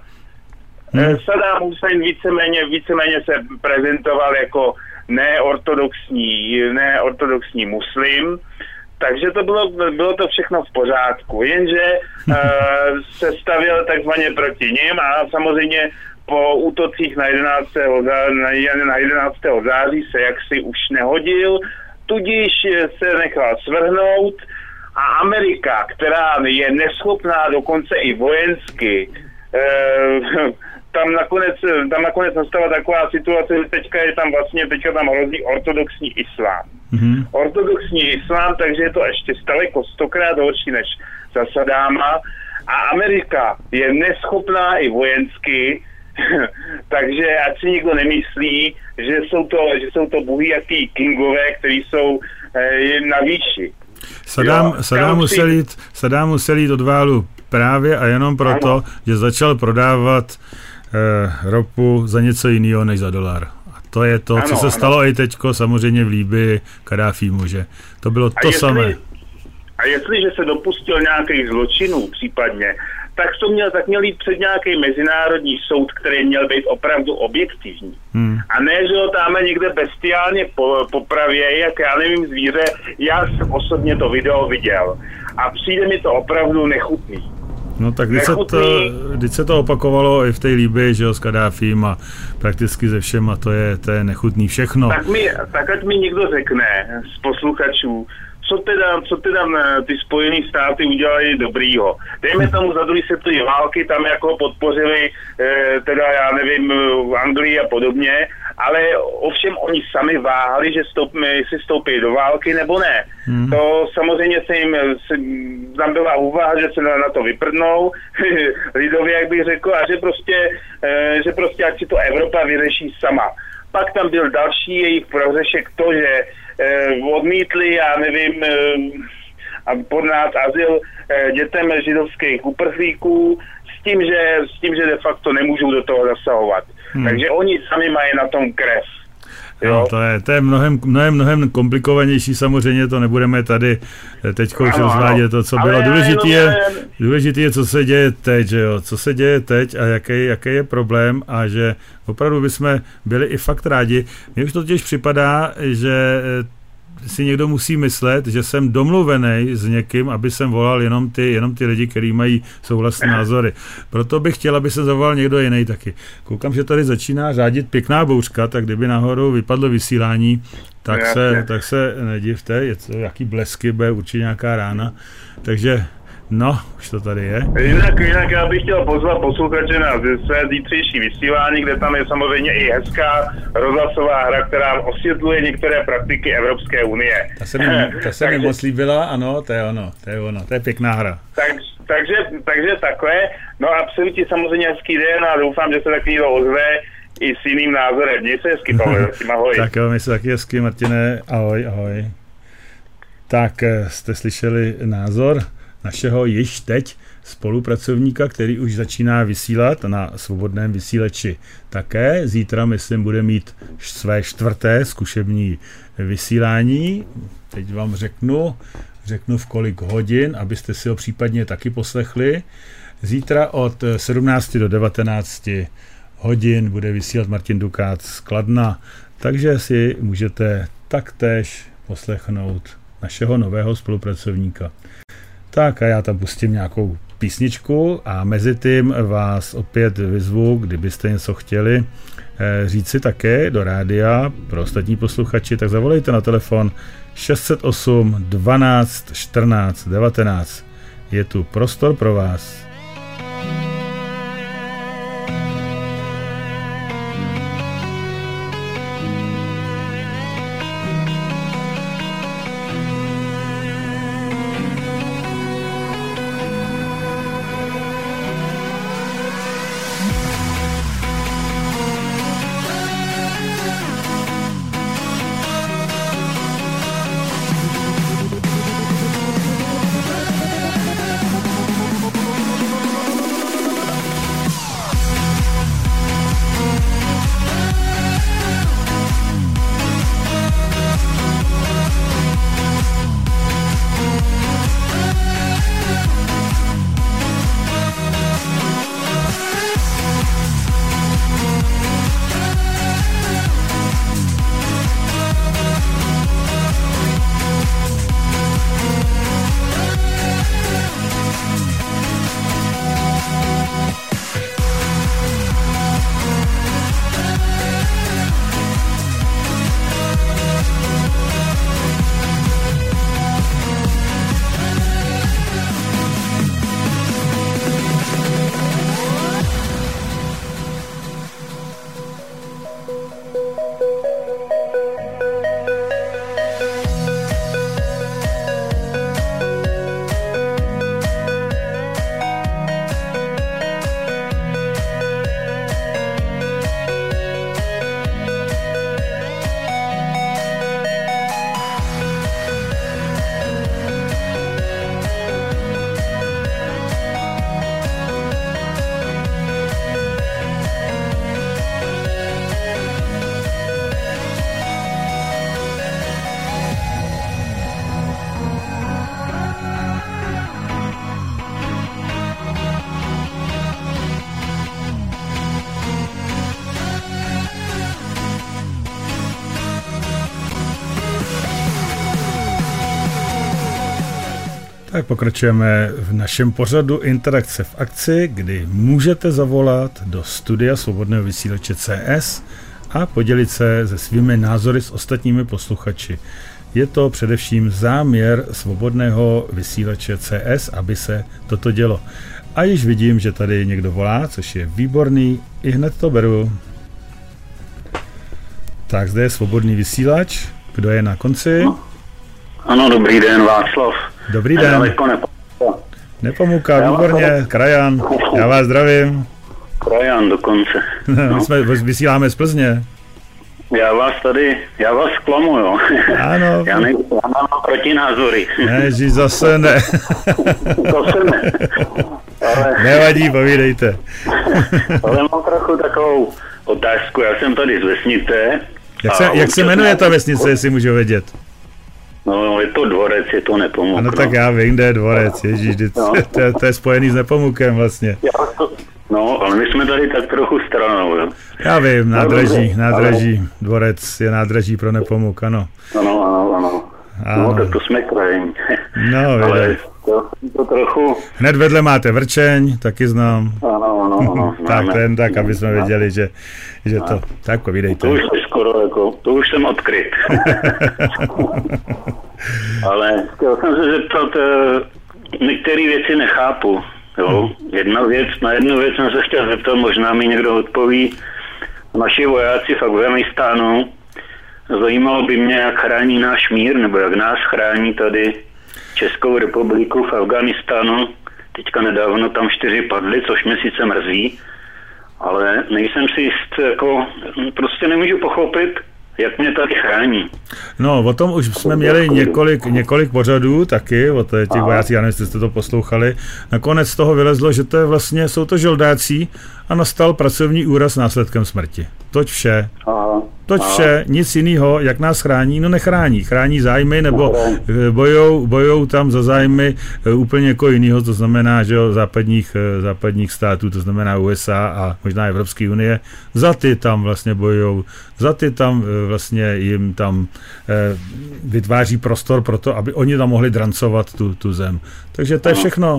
Hmm. Sadám Husajn víceméně, víceméně se prezentoval jako neortodoxní, neortodoxní muslim, takže to bylo, bylo to všechno v pořádku, jenže uh, se stavěl takzvaně proti nim a samozřejmě po útocích na jedenáctého na jedenáctého září se jaksi už nehodil, tudíž se nechal svrhnout. A Amerika, která je neschopná dokonce i vojensky, eh, tam nakonec, tam nakonec nastala taková situace, že teďka je tam vlastně, teďka tam hrozí ortodoxní islám. Mm-hmm. Ortodoxní islám, takže je to ještě daleko stokrát horší než za Sadáma. A Amerika je neschopná i vojensky, takže ať si nikdo nemyslí, že jsou to, že jsou to bohyjaký kingové, kteří jsou eh, na výši. Sadám, jo, Sadám, musel jít, Sadám musel jít od válu právě a jenom proto, ano. že začal prodávat eh, ropu za něco jiného než za dolar. A to je to, ano, co se ano. stalo i teďko samozřejmě v Líbii Kaddáfímu, že to bylo to a jestli, samé. A jestliže se dopustil nějakých zločinů případně, tak to měl, tak měl jít před nějaký mezinárodní soud, který měl být opravdu objektivní. Hmm. A ne, že ho tam někde bestiálně po, popravě, jak já nevím zvíře, já jsem osobně to video viděl. A přijde mi to opravdu nechutný. No tak když se, to, když se to opakovalo i v té Líbii, že jo, s Kaddáfím a prakticky ze všem, a to je, to je nechutný všechno. Tak, mi, tak ať mi někdo řekne z posluchačů, Co teda, co teda ty Spojené státy udělali dobrýho. Dejme tomu za druhé světové války, tam jako podpořili eh, teda já nevím, Anglii a podobně, ale ovšem oni sami váhali, že stoupí, jestli stoupí do války nebo ne. Hmm. To samozřejmě se jim, se, tam byla úvaha, že se na, na to vyprdnou, lidově, jak bych řekl, a že prostě, eh, že prostě ať si to Evropa vyřeší sama. Pak tam byl další jejich prohřešek to, že eh, odmítli, já nevím, eh, a podnát azyl eh, dětem židovských uprchlíků s tím, že, s tím, že de facto nemůžou do toho zasahovat. Hmm. Takže oni sami mají na tom krev. No, to je, to je mnohem, mnohem, mnohem komplikovanější, samozřejmě to nebudeme tady teď už rozvádět to, co bylo. Důležitý je, důležitý je, co se děje teď, že jo? Co se děje teď a jaký, jaký je problém a že opravdu bychom byli i fakt rádi. Mně už to totiž připadá, že si někdo musí myslet, že jsem domluvený s někým, aby jsem volal jenom ty, jenom ty lidi, kteří mají souhlasné názory. Proto bych chtěl, aby se zavolal někdo jiný taky. Koukám, že tady začíná řádit pěkná bouřka, tak kdyby nahoru vypadlo vysílání, tak se, tak se nedivte, je to, jaký blesky, bude určitě nějaká rána. Takže no, už to tady je. Jinak, jinak já bych chtěl pozvat posluchače na své zítřejší vysílání, kde tam je samozřejmě i hezká rozhlasová hra, která osvětluje některé praktiky Evropské unie. Ta se mi, ta se mi moc líbila, ano, to je ono, to je ono, to je pěkná hra. Tak, takže, takže takhle, no a přeju ti samozřejmě hezký den a doufám, že se takový to ozve i s jiným názorem. Měj se hezky, Pavle, ahoj. Tak jo, měj se taky hezky, Martine, ahoj, ahoj. Tak jste slyšeli názor našeho již teď spolupracovníka, který už začíná vysílat na svobodném vysílači také. Zítra, myslím, bude mít své čtvrté zkušební vysílání. Teď vám řeknu, řeknu v kolik hodin, abyste si ho případně taky poslechli. Zítra od sedmnácti do devatenácti hodin bude vysílat Martin Dukát z Kladna, takže si můžete taktéž poslechnout našeho nového spolupracovníka. Tak a já tam pustím nějakou písničku a mezi tím vás opět vyzvu, kdybyste něco chtěli říci také do rádia pro ostatní posluchači, tak zavolejte na telefon šest set osm dvanáct čtrnáct devatenáct. Je tu prostor pro vás. Tak pokračujeme v našem pořadu Interakce v akci, kdy můžete zavolat do studia Svobodného vysílače C S a podělit se se svými názory s ostatními posluchači. Je to především záměr Svobodného vysílače C S, aby se toto dělo. A již vidím, že tady někdo volá, což je výborný, i hned to beru. Tak zde je Svobodný vysílač. Kdo je na konci? No. Ano, dobrý den, Václav. Dobrý den. Nepomuka. Nepomuka, výborně, Krajan. Já vás zdravím. Krajan dokonce. No. My jsme vysíláme z Plzně. Já vás tady, já vás klamu, jo. Ano. Já, ne, já mám protinázory. Ježíš, zase ne. Zase ne. Ale, nevadí, povídejte. Ale mám trochu takovou otázku. Já jsem tady z vesnice Jak se, jak se jmenuje ta vesnice, jestli můžu vědět? No, je to Dvorec, je to Nepomuk. Ano, tak já vím, kde je Dvorec, ježíš, no. to, je, to je spojený s Nepomukem vlastně. No, ale my jsme tady tak trochu stranou, jo. Já vím, nádraží, nádraží, Dvorec je nádraží pro Nepomuk, ano. Ano, ano, ano. Ano. No, tak to jsme krajení. No, ale to, to trochu... Hned vedle máte Vrčeň, taky znám. Ano, ano, ano. Tak, ten tak, aby jsme věděli, že, že to... Tak, povídejte. To už je skoro, jako, to už jsem odkryt. Ale chtěl jsem se zeptat, některé věci nechápu, jo. Jedna věc, na jednu věc jsem se chtěl zeptat, možná mi někdo odpoví. Naši vojáci v Afghánistánu, zajímalo by mě, jak chrání náš mír, nebo jak nás chrání tady Českou republiku v Afghánistánu. Teďka nedávno tam čtyři padly, což mě sice mrzí, ale nejsem si jist, jako prostě nemůžu pochopit, jak mě tady chrání. No, o tom už jsme měli několik, několik pořadů taky, o těch vojácích, já nevím, jestli jste to poslouchali. Nakonec z toho vylezlo, že to je vlastně, jsou to žoldáci a nastal pracovní úraz následkem smrti. Toť vše. Aha. Toť vše, nic jiného, jak nás chrání, no nechrání. Chrání zájmy, nebo bojou, bojou tam za zájmy úplně jako jinýho, to znamená, že jo, západních, západních států, to znamená U S A a možná Evropské unie, za ty tam vlastně bojou, za ty tam vlastně jim tam vytváří prostor pro to, aby oni tam mohli drancovat tu, tu zem. Takže to je všechno.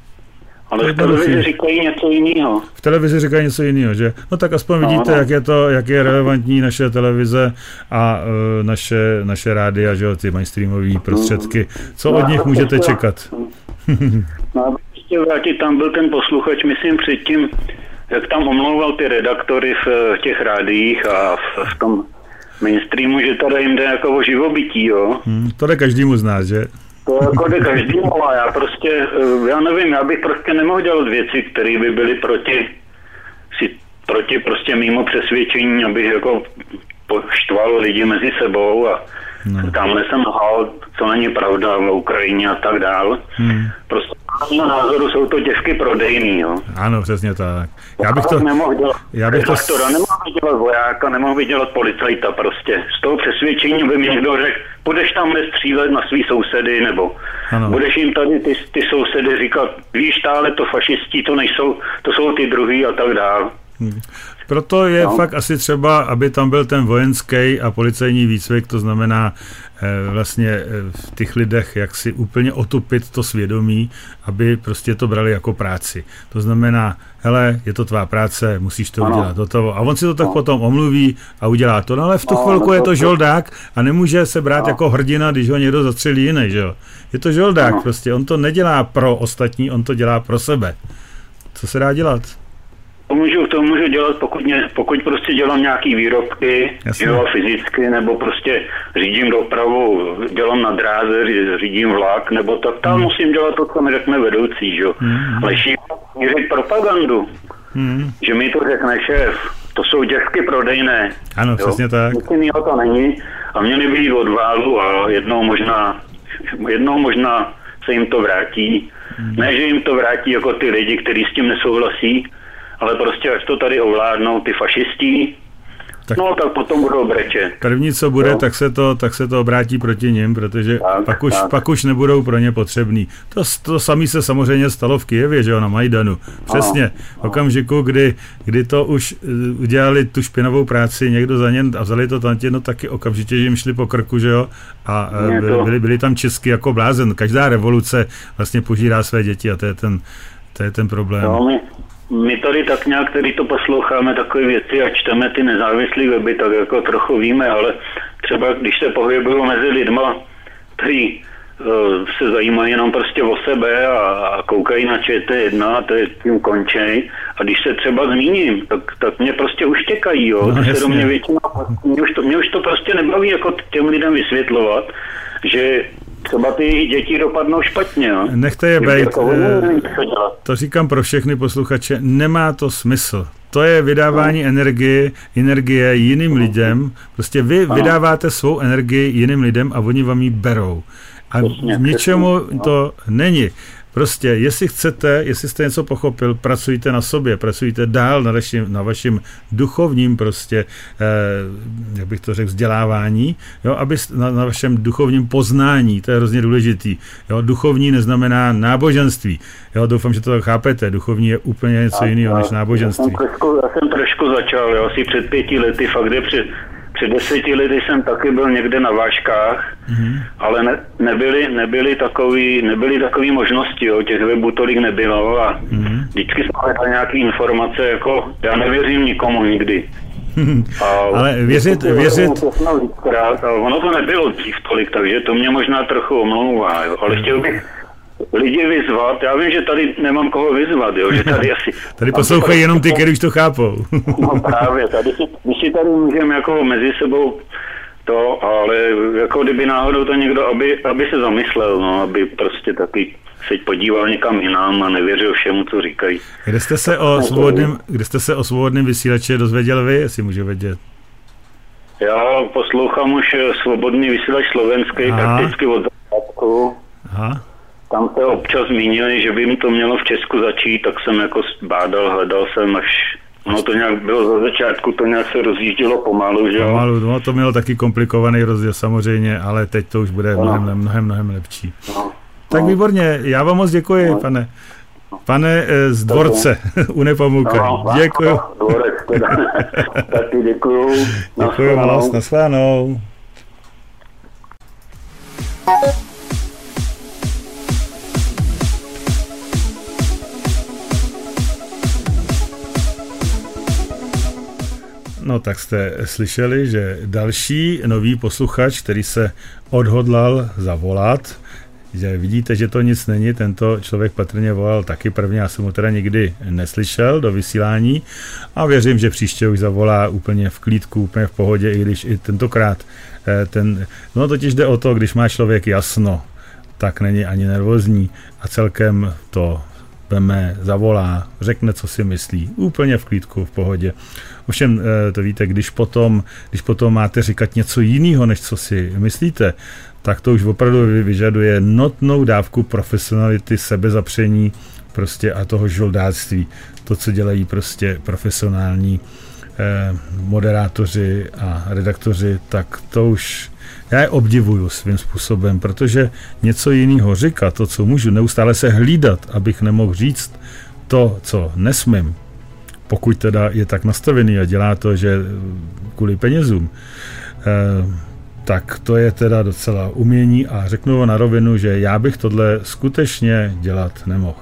Ale v televizi říkají něco jiného. V televizi říkají něco jiného, že? No tak aspoň no, vidíte, no. jak je to, jak je relevantní naše televize a uh, naše, naše rádia, že jo, ty mainstreamové prostředky. Co no, od nich můžete chtěla, čekat? No, chtěl vrátit, tam byl ten posluchač, myslím předtím, jak tam omlouval ty redaktory v těch rádiích a v, v tom mainstreamu, že tady jim jde jako o živobytí, jo? Hmm, to jde každému z nás, že? To jako jde každému a já prostě, já nevím, já bych prostě nemohl dělat věci, které by byly proti, si, proti prostě mýmu přesvědčení, abych jako poštval lidi mezi sebou a no. Tamhle jsem lhal, co není pravda v Ukrajině a tak dál. Hmm. Prostě na názoru jsou to děvky prodejný, jo. Ano, přesně tak. Já bych to... Nemohl dělat já bych to... nemohl by dělat vojáka, nemohl by dělat policajta prostě. Z toho přesvědčení by mi někdo řekl, budeš tam nestřílet na svý sousedy, nebo ano. budeš jim tady ty, ty sousedy říkat, víš, tále to fašistí, to nejsou, to jsou ty druhý a tak dál. Hmm. Proto je no. fakt asi třeba, aby tam byl ten vojenský a policejní výcvik, to znamená eh, vlastně eh, v těch lidech jak si úplně otupit to svědomí, aby prostě to brali jako práci. To znamená, hele, je to tvá práce, musíš to ano. udělat, hotovo. A on si to tak no. potom omluví a udělá to. No ale v tu no, chvilku no, je to žoldák a nemůže se brát no. jako hrdina, když ho někdo zastřelí jiný, že jo. Je to žoldák no. prostě, on to nedělá pro ostatní, on to dělá pro sebe. Co se dá dělat? To můžu, to můžu dělat, pokud, mě, pokud prostě dělám nějaký výrobky, jo, fyzicky, nebo prostě řídím dopravu, dělám na dráze, řídím vlak, nebo tak tam hmm. musím dělat to, co mi řekne vedoucí, jo. Hmm. Ale šířit propagandu, hmm. že mi to řekne šéf, to jsou děvky prodejné. Ano, jo. Přesně tak. Myslím, to není a měli by jít od válu a jednou možná, jednou možná se jim to vrátí. Hmm. Ne, že jim to vrátí jako ty lidi, kteří s tím nesouhlasí, ale prostě až to tady ovládnou ty fašisti, tak, no tak potom budou brečet. První, co bude, no. tak, se to, tak se to obrátí proti nim, protože tak, pak, už, pak už nebudou pro ně potřební. To, to samé se samozřejmě stalo v Kyjevě, že jo, na Majdanu. Přesně. V okamžiku, kdy, kdy to už udělali tu špinavou práci někdo za ně a vzali to tam, no taky okamžitě, že jim šli po krku, že jo, a byli, byli, byli tam česky jako blázen. Každá revoluce vlastně požírá své děti a to je ten, to je ten problém. No, my, my tady tak nějak, který to posloucháme, takové věci a čteme ty nezávislé weby, tak jako trochu víme, ale třeba když se pohybují mezi lidma, kteří uh, se zajímají jenom prostě o sebe a, a koukají na Č T jedna a to je tím končej. A když se třeba zmíním, tak, tak mě prostě uštěkají, jo. No, se do mě většina, mě, už to, mě už to prostě nebaví jako těm lidem vysvětlovat, že třeba ty děti dopadnou špatně. Jo? Nechte je bejt. To říkám pro všechny posluchače. Nemá to smysl. To je vydávání no. energie, energie jiným lidem. Prostě vy no. vydáváte svou energii jiným lidem a oni vám ji berou. A přesně, ničemu přesně. to není. Prostě, jestli chcete, jestli jste něco pochopil, pracujte na sobě, pracujte dál na vašim, na vašim duchovním prostě, eh, jak bych to řekl, vzdělávání, jo, aby na, na vašem duchovním poznání, to je hrozně důležitý. Jo, duchovní neznamená náboženství. Jo, doufám, že to chápete. Duchovní je úplně něco jiného než náboženství. Já jsem trošku, já jsem trošku začal, jo, asi před pěti lety, fakt kde před, před deseti lety jsem taky byl někde na vážkách, mm-hmm. ale ne, nebyly, nebyly takový, nebyly takový možnosti, jo, těch webů tolik nebylo a mm-hmm. vždycky jsme hledali nějaké informace, jako já nevěřím nikomu nikdy. A ale věřit, věřit... Ale ono to nebylo dřív tolik, takže to mě možná trochu omlouvá, jo, ale chtěl bych lidi vyzvat, já vím, že tady nemám koho vyzvat, jo, že tady asi... Tady poslouchají jenom ty, kteří už to chápou. No právě, tady si, my si tady můžeme jako mezi sebou to, ale jako kdyby náhodou to někdo, aby, aby se zamyslel, no, aby prostě taky se podíval někam jinam a nevěřil všemu, co říkají. Kde jste se o svobodném, kde jste se o svobodném vysílači dozvěděl vy, jestli můžu vědět? Já poslouchám už svobodný vysílač slovenský, prakticky od začátku. Aha. Tam se občas zmínili, že by mi to mělo v Česku začít, tak jsem jako bádal, hledal jsem, až no to nějak bylo za začátku, to nějak se rozjíždělo pomalu, že jo? Pomalu, no to mělo taky komplikovaný rozdíl samozřejmě, ale teď to už bude no. mnohem, mnohem, mnohem lepší. No. Tak no. Výborně, já vám moc děkuji, no. pane, pane z dvorce u Nepomůka. No, děkuji. Dvorec, teda. Taky děkuji. Děkuji moc, nashledanou. No tak jste slyšeli, že další nový posluchač, který se odhodlal zavolat, že vidíte, že to nic není, tento člověk patrně volal taky prvně, já jsem ho teda nikdy neslyšel do vysílání a věřím, že příště už zavolá úplně v klídku, úplně v pohodě, i když i tentokrát ten, no totiž jde o to, když má člověk jasno, tak není ani nervózní a celkem to veme, zavolá, řekne, co si myslí, úplně v klídku, v pohodě. Ovšem, to víte, když potom, když potom máte říkat něco jiného, než co si myslíte, tak to už opravdu vyžaduje notnou dávku profesionality, sebezapření prostě a toho žoldáctví. To, co dělají prostě profesionální eh, moderátoři a redaktoři, tak to už já je obdivuju svým způsobem, protože něco jiného říkat, to, co můžu, neustále se hlídat, abych nemohl říct to, co nesmím, pokud teda je tak nastavený a dělá to, že kvůli penězům, eh, tak to je teda docela umění a řeknu na rovinu, že já bych tohle skutečně dělat nemohl.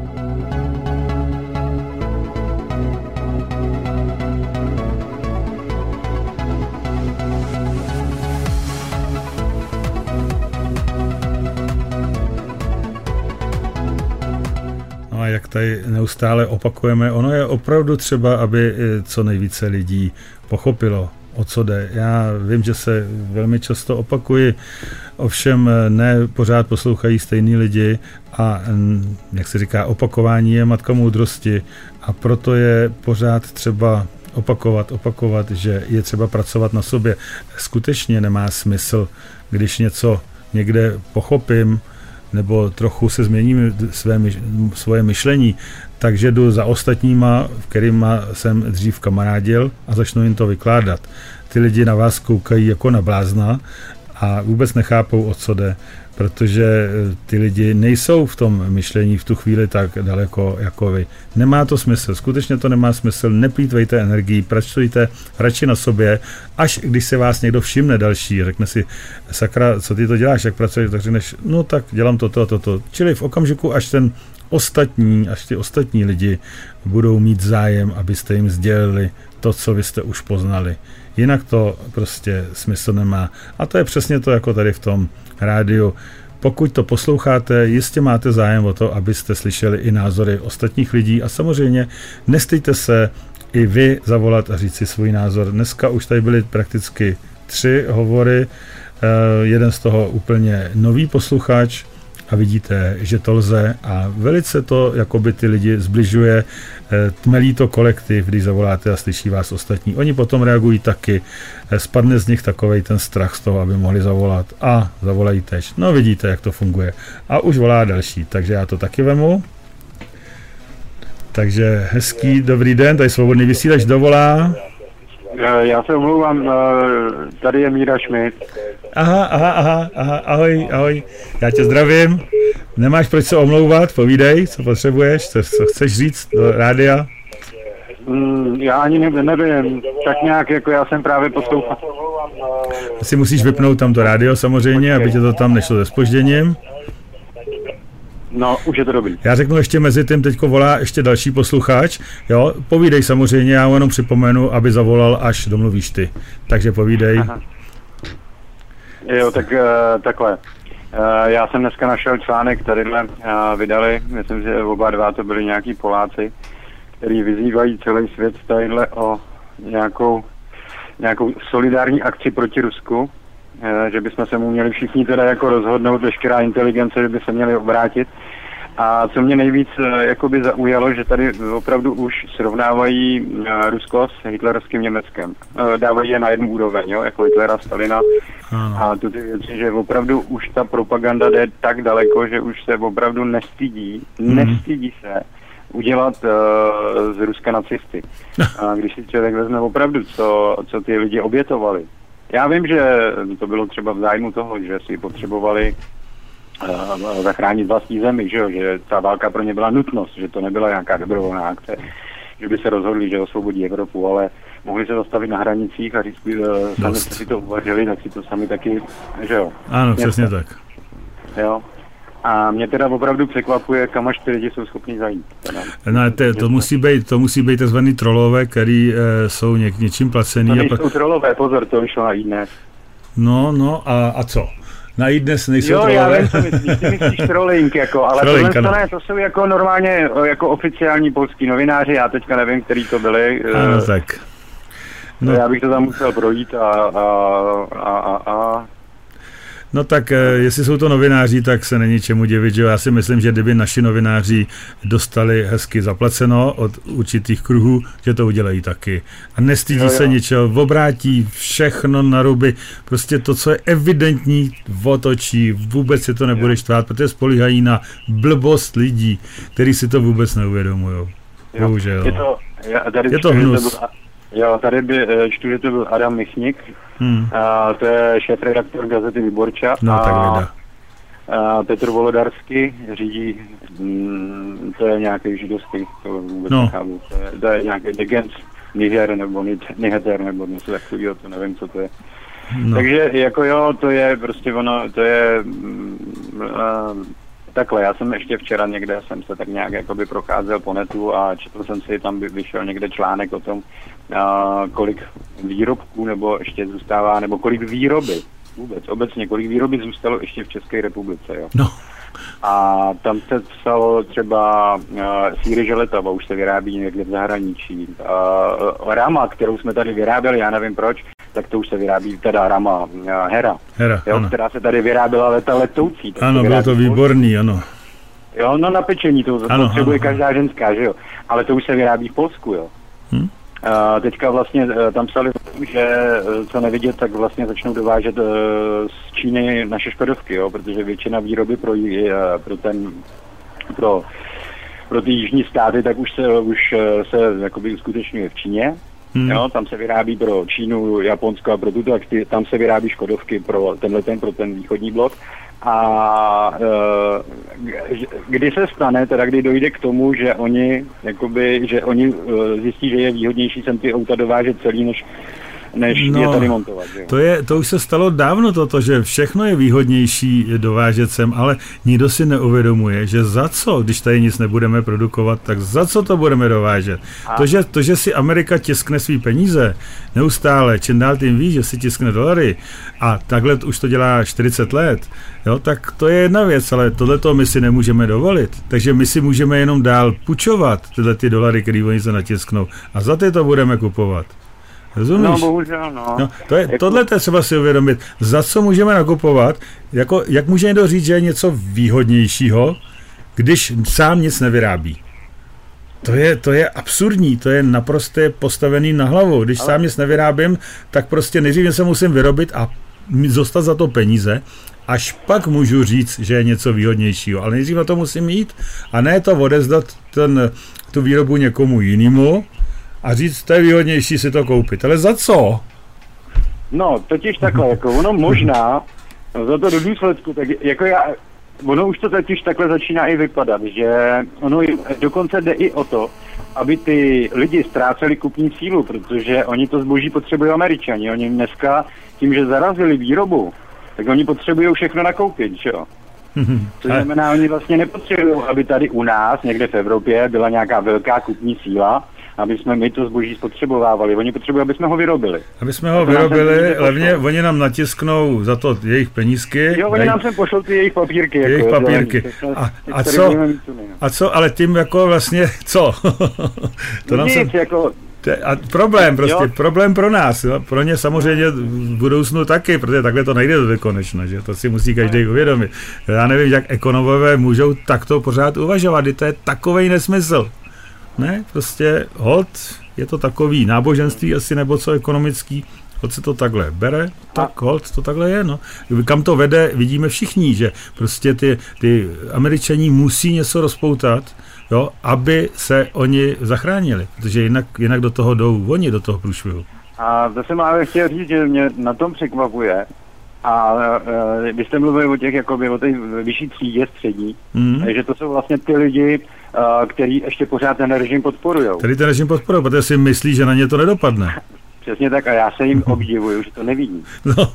Jak tady neustále opakujeme, ono je opravdu třeba, aby co nejvíce lidí pochopilo, o co jde. Já vím, že se velmi často opakuji, ovšem ne pořád poslouchají stejní lidi a, jak se říká, opakování je matka moudrosti a proto je pořád třeba opakovat, opakovat, že je třeba pracovat na sobě. Skutečně nemá smysl, když něco někde pochopím, nebo trochu se změním své, svoje myšlení, takže jdu za ostatníma, kterýma jsem dřív kamarádil a začnu jim to vykládat. Ty lidi na vás koukají jako na blázna a vůbec nechápou, o co jde, protože ty lidi nejsou v tom myšlení v tu chvíli tak daleko jako vy. Nemá to smysl, skutečně to nemá smysl, neplýtvejte energii, pracujte radši na sobě, až když se vás někdo všimne další, řekne si, sakra, co ty to děláš, jak pracuješ, tak řekneš, no tak dělám toto a toto. Čili v okamžiku, až ten ostatní, až ty ostatní lidi budou mít zájem, abyste jim sdělili to, co vy jste už poznali. Jinak to prostě smysl nemá. A to je přesně to, jako tady v tom rádiu. Pokud to posloucháte, jistě máte zájem o to, abyste slyšeli i názory ostatních lidí a samozřejmě nestejte se i vy zavolat a říct si svůj názor. Dneska už tady byly prakticky tři hovory, jeden z toho úplně nový posluchač a vidíte, že to lze a velice to jakoby ty lidi zbližuje, tmelí to kolektiv, když zavoláte a slyší vás ostatní. Oni potom reagují taky, spadne z nich takovej ten strach z toho, aby mohli zavolat a zavolají tež. No vidíte, jak to funguje. A už volá další, takže já to taky vemu. Takže hezký, dobrý den, tady Svobodný vysílač dovolá. Já se omlouvám, tady je Míra Schmidt. Aha, aha, aha, aha, ahoj, ahoj, já tě zdravím. Nemáš proč se omlouvat, povídej, co potřebuješ, co, co chceš říct do rádia? Mm, já ani ne, nevím, tak nějak, jako já jsem právě poslouchal. Asi musíš vypnout tam to rádio samozřejmě, aby tě to tam nešlo se zpožděním. No, už je to dobrý. Já řeknu ještě mezi tím, teďko volá ještě další posluchač, jo, povídej samozřejmě, já jenom připomenu, aby zavolal, až domluvíš ty, takže povídej. Aha. Jo, tak uh, takhle. Uh, já jsem dneska našel článek, kterýhle uh, vydali, myslím, že oba dva to byli nějaký Poláci, který vyzývají celý svět tadyhle o nějakou, nějakou solidární akci proti Rusku, uh, že bychom se mu měli všichni teda jako rozhodnout, veškerá inteligence, že by se měli obrátit. A co mě nejvíc uh, jakoby zaujalo, že tady opravdu už srovnávají uh, Rusko s hitlerovským Německem. Uh, dávají je na jednu úroveň, jo, jako Hitlera, Stalina. Ano. A tu ty věci, že opravdu už ta propaganda jde tak daleko, že už se opravdu nestydí, mm. nestydí se udělat uh, z Ruska nacisty. A když si člověk vezme opravdu, co, co ty lidi obětovali. Já vím, že to bylo třeba v zájmu toho, že si potřebovali uh, zachránit vlastní zemi, že, že ta válka pro ně byla nutnost, že to nebyla nějaká dobrovolná akce, že by se rozhodli, že osvobodí Evropu, ale mohli se zastavit na hranicích a říct, uh, sami jste si to uvařili, tak si to sami taky, že jo. Ano, přesně tak. Jo. A mě teda opravdu překvapuje, kam až ty lidi jsou schopni zajít. Teda. No, to, to, musí být, to musí být tzv. Trolové, který e, jsou ně, něčím placený. To nejsou a pl- trolové, pozor, to vyšlo na iDnes. No, no, a, a co? Na iDnes nejsou jo, trolové? Jo, já vím, co myslíš, ty myslíš trolling, jako, ale trolling, tohle to, ne, to jsou jako normálně jako oficiální polský novináři, já teďka nevím, který to byli. Ano, tak. No. Já bych to tam musel projít a... a, a, a, a No tak, jestli jsou to novináři, tak se není čemu divit, že já si myslím, že kdyby naši novináři dostali hezky zaplaceno od určitých kruhů, že to udělají taky. A nestydí jo, se jo. ničeho, obrátí všechno na ruby, prostě to, co je evidentní, otočí, vůbec si to nebude štvát, protože spolíhají na blbost lidí, kteří si to vůbec neuvědomujou. Bohužel. Je to, tady je to hnus. Jo, tady by, čtu, že to byl Adam Michnik, hmm. a to je šéfredaktor gazety Vyborča. No, a, tak vida. A Petr Volodarsky řídí, mm, to je nějaký židovský, to vůbec no. nechápu, to je, to je nějaký Degens Niger nebo Niger nebo něco takového, to nevím, co to je. No. Takže jako jo, to je prostě ono, to je mm, uh, takhle, já jsem ještě včera někde, jsem se tak nějak jakoby procházel po netu a četl jsem si, tam by vyšel někde článek o tom, a kolik výrobků nebo ještě zůstává, nebo kolik výroby vůbec, obecně, kolik výroby zůstalo ještě v České republice, jo. No. A tam se psalo třeba uh, sýry želetava, už se vyrábí někde v zahraničí. Uh, Rama, kterou jsme tady vyráběli, já nevím proč, tak to už se vyrábí, teda Rama, uh, Hera, Hera jo, která se tady vyráběla leta letoucí. Ano, bylo to výborný, ano. Jo, no na pečení to ano, potřebuje ano, každá ano. ženská, že jo. Ale to už se vyrábí v Polsku, jo. Hm? Uh, teďka vlastně uh, tam psali, že uh, co nevidět, tak vlastně začnou dovážet uh, z Číny naše Škodovky, jo, protože většina výroby pro, uh, pro ten, pro, pro ty jižní státy, tak už se, už uh, se jakoby uskutečňuje v Číně. Hmm. Jo, tam se vyrábí pro Čínu, Japonsko a pro tuto, tak tam se vyrábí Škodovky pro tenhle ten, pro ten východní blok. A e, kdy se stane, teda kdy dojde k tomu, že oni, jakoby, že oni e, zjistí, že je výhodnější sem ty auta dovážet celý, než, než no, je tady montovat. Jo? To, je, to už se stalo dávno toto, že všechno je výhodnější dovážet sem, ale nikdo si neuvědomuje, že za co, když tady nic nebudeme produkovat, tak za co to budeme dovážet. To že, to, že si Amerika tiskne svý peníze neustále, čím dál tím ví, že si tiskne dolary a takhle už to dělá čtyřicet let, jo, tak to je jedna věc, ale tohleto my si nemůžeme dovolit. Takže my si můžeme jenom dál půjčovat tyhle ty dolary, které oni se natisknou a za ty to budeme kupovat. Rozumíš? No, bohužel, no. no to je, jako... Tohle je třeba si uvědomit. Za co můžeme nakupovat? Jako, jak může někdo říct, že je něco výhodnějšího, když sám nic nevyrábí? To je, to je absurdní, to je naprosto postavený na hlavu. Když Ale... sám nic nevyrábím, tak prostě nejdřív se musím vyrobit a dostat za to peníze, až pak můžu říct, že je něco výhodnějšího. Ale nejdřív na to musím jít a ne to odezdat ten, tu výrobu někomu jinému a říct, to je výhodnější si to koupit. Ale za co? No, totiž takhle, jako ono možná, za to do důsledku, tak jako já, ono už to totiž takhle začíná i vypadat, že ono dokonce jde i o to, aby ty lidi ztráceli kupní sílu, protože oni to zboží potřebují Američani. Oni dneska tím, že zarazili výrobu, tak oni potřebují všechno nakoupit, že jo? To znamená, oni vlastně nepotřebují, aby tady u nás, někde v Evropě, byla nějaká velká kupní síla, aby jsme my to zboží spotřebovávali. Oni potřebují, aby jsme ho vyrobili. Aby jsme ho vyrobili, levně oni nám natisknou za to jejich penízky. Jo, oni dej... nám sem pošlou ty jejich papírky. Jejich jako, papírky. A, a, co, a co, ale tím jako vlastně, co? To no nám nic, sem... jako... A problém prostě, jo. problém pro nás, jo? Pro ně samozřejmě v budoucnu taky, protože takhle to nejde do nekonečna, že to si musí každý uvědomit. Já nevím, jak ekonomové můžou takto pořád uvažovat, kdy to je takovej nesmysl. Ne, prostě hod, je to takový náboženství asi nebo co ekonomický, hod se to takhle bere, tak hod to takhle je, no. Kam to vede, vidíme všichni, že prostě ty, ty Američani musí něco rozpoutat, jo, aby se oni zachránili, protože jinak, jinak do toho jdou oni, do toho průšvihu. A zase mám chtěl říct, že mě na tom překvapuje, a uh, vy jste mluvili o těch, jakoby o té vyšší třídě střední, mm. že to jsou vlastně ty lidi, uh, kteří ještě pořád ten režim podporují. Který ten režim podporují, protože si myslí, že na ně to nedopadne. Přesně tak a já se jim obdivuju, že to nevidí. No,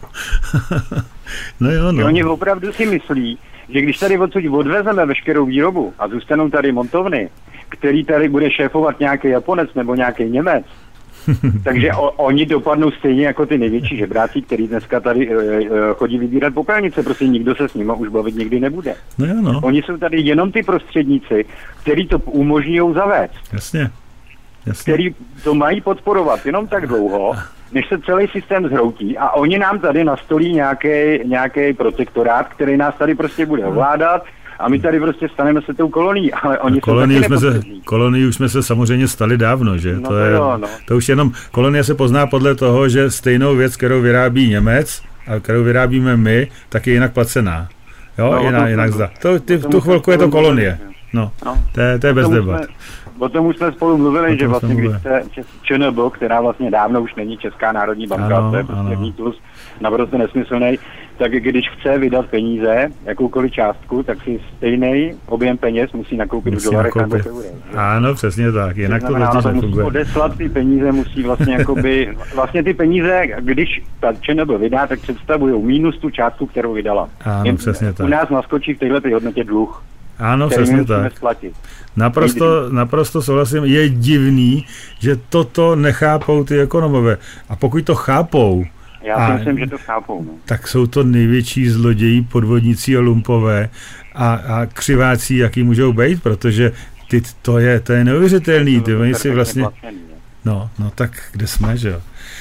no jo, no. Oni opravdu si myslí, že když tady odsud odvezeme veškerou výrobu a zůstanou tady montovny, který tady bude šéfovat nějaký Japonec nebo nějaký Němec, takže o, oni dopadnou stejně jako ty největší žebráci, který dneska tady e, e, chodí vybírat popelnice, prostě nikdo se s nimi už bavit nikdy nebude. No jo, no. Oni jsou tady jenom ty prostředníci, který to umožňují zavést. Jasně. Jasně. Který to mají podporovat jenom tak dlouho, než se celý systém zhroutí a oni nám tady nastolí nějaký protektorát, který nás tady prostě bude ovládat. A my tady prostě staneme se tou kolonií, ale oni kolonii už jsme se, kolonii už jsme se samozřejmě stali dávno, že? No to, to, je, jo, no. to už jenom, kolonie se pozná podle toho, že stejnou věc, kterou vyrábí Němec a kterou vyrábíme my, tak je jinak placená. Jo, no, jinak, jinak zda. To, ty, v tu chvilku je to kolonie. No, no. To, je, to je bez debat. O tom už jsme spolu mluvili, že vlastně když se ČNB, která vlastně dávno už není Česká národní banka, ano, to je prostě mýtus naprosto nesmyslný, tak když chce vydat peníze, jakoukoliv částku, tak si stejný objem peněz musí nakoupit musí v dolarech nebo v eurech. Ano, přesně tak, jinak to totiž nefunguje. Musí odeslat ty peníze, musí vlastně jakoby, vlastně ty peníze, když ta ČNB vydá, tak představují mínus tu částku, kterou vydala. Ano, Jen přesně tak. U nás naskočí v této hodnotě dluh. Ano, přesně tak. Naprosto, naprosto souhlasím. Je divný, že toto nechápou ty ekonomové. A pokud to chápou, já si myslím, že to chápou. No. Tak jsou to největší zloději, podvodníci a lumpové a, a křiváci, jaký můžou být, protože ty, to je, to je neuvěřitelný. Ty oni si vlastně... No, no tak kde jsme, že jo?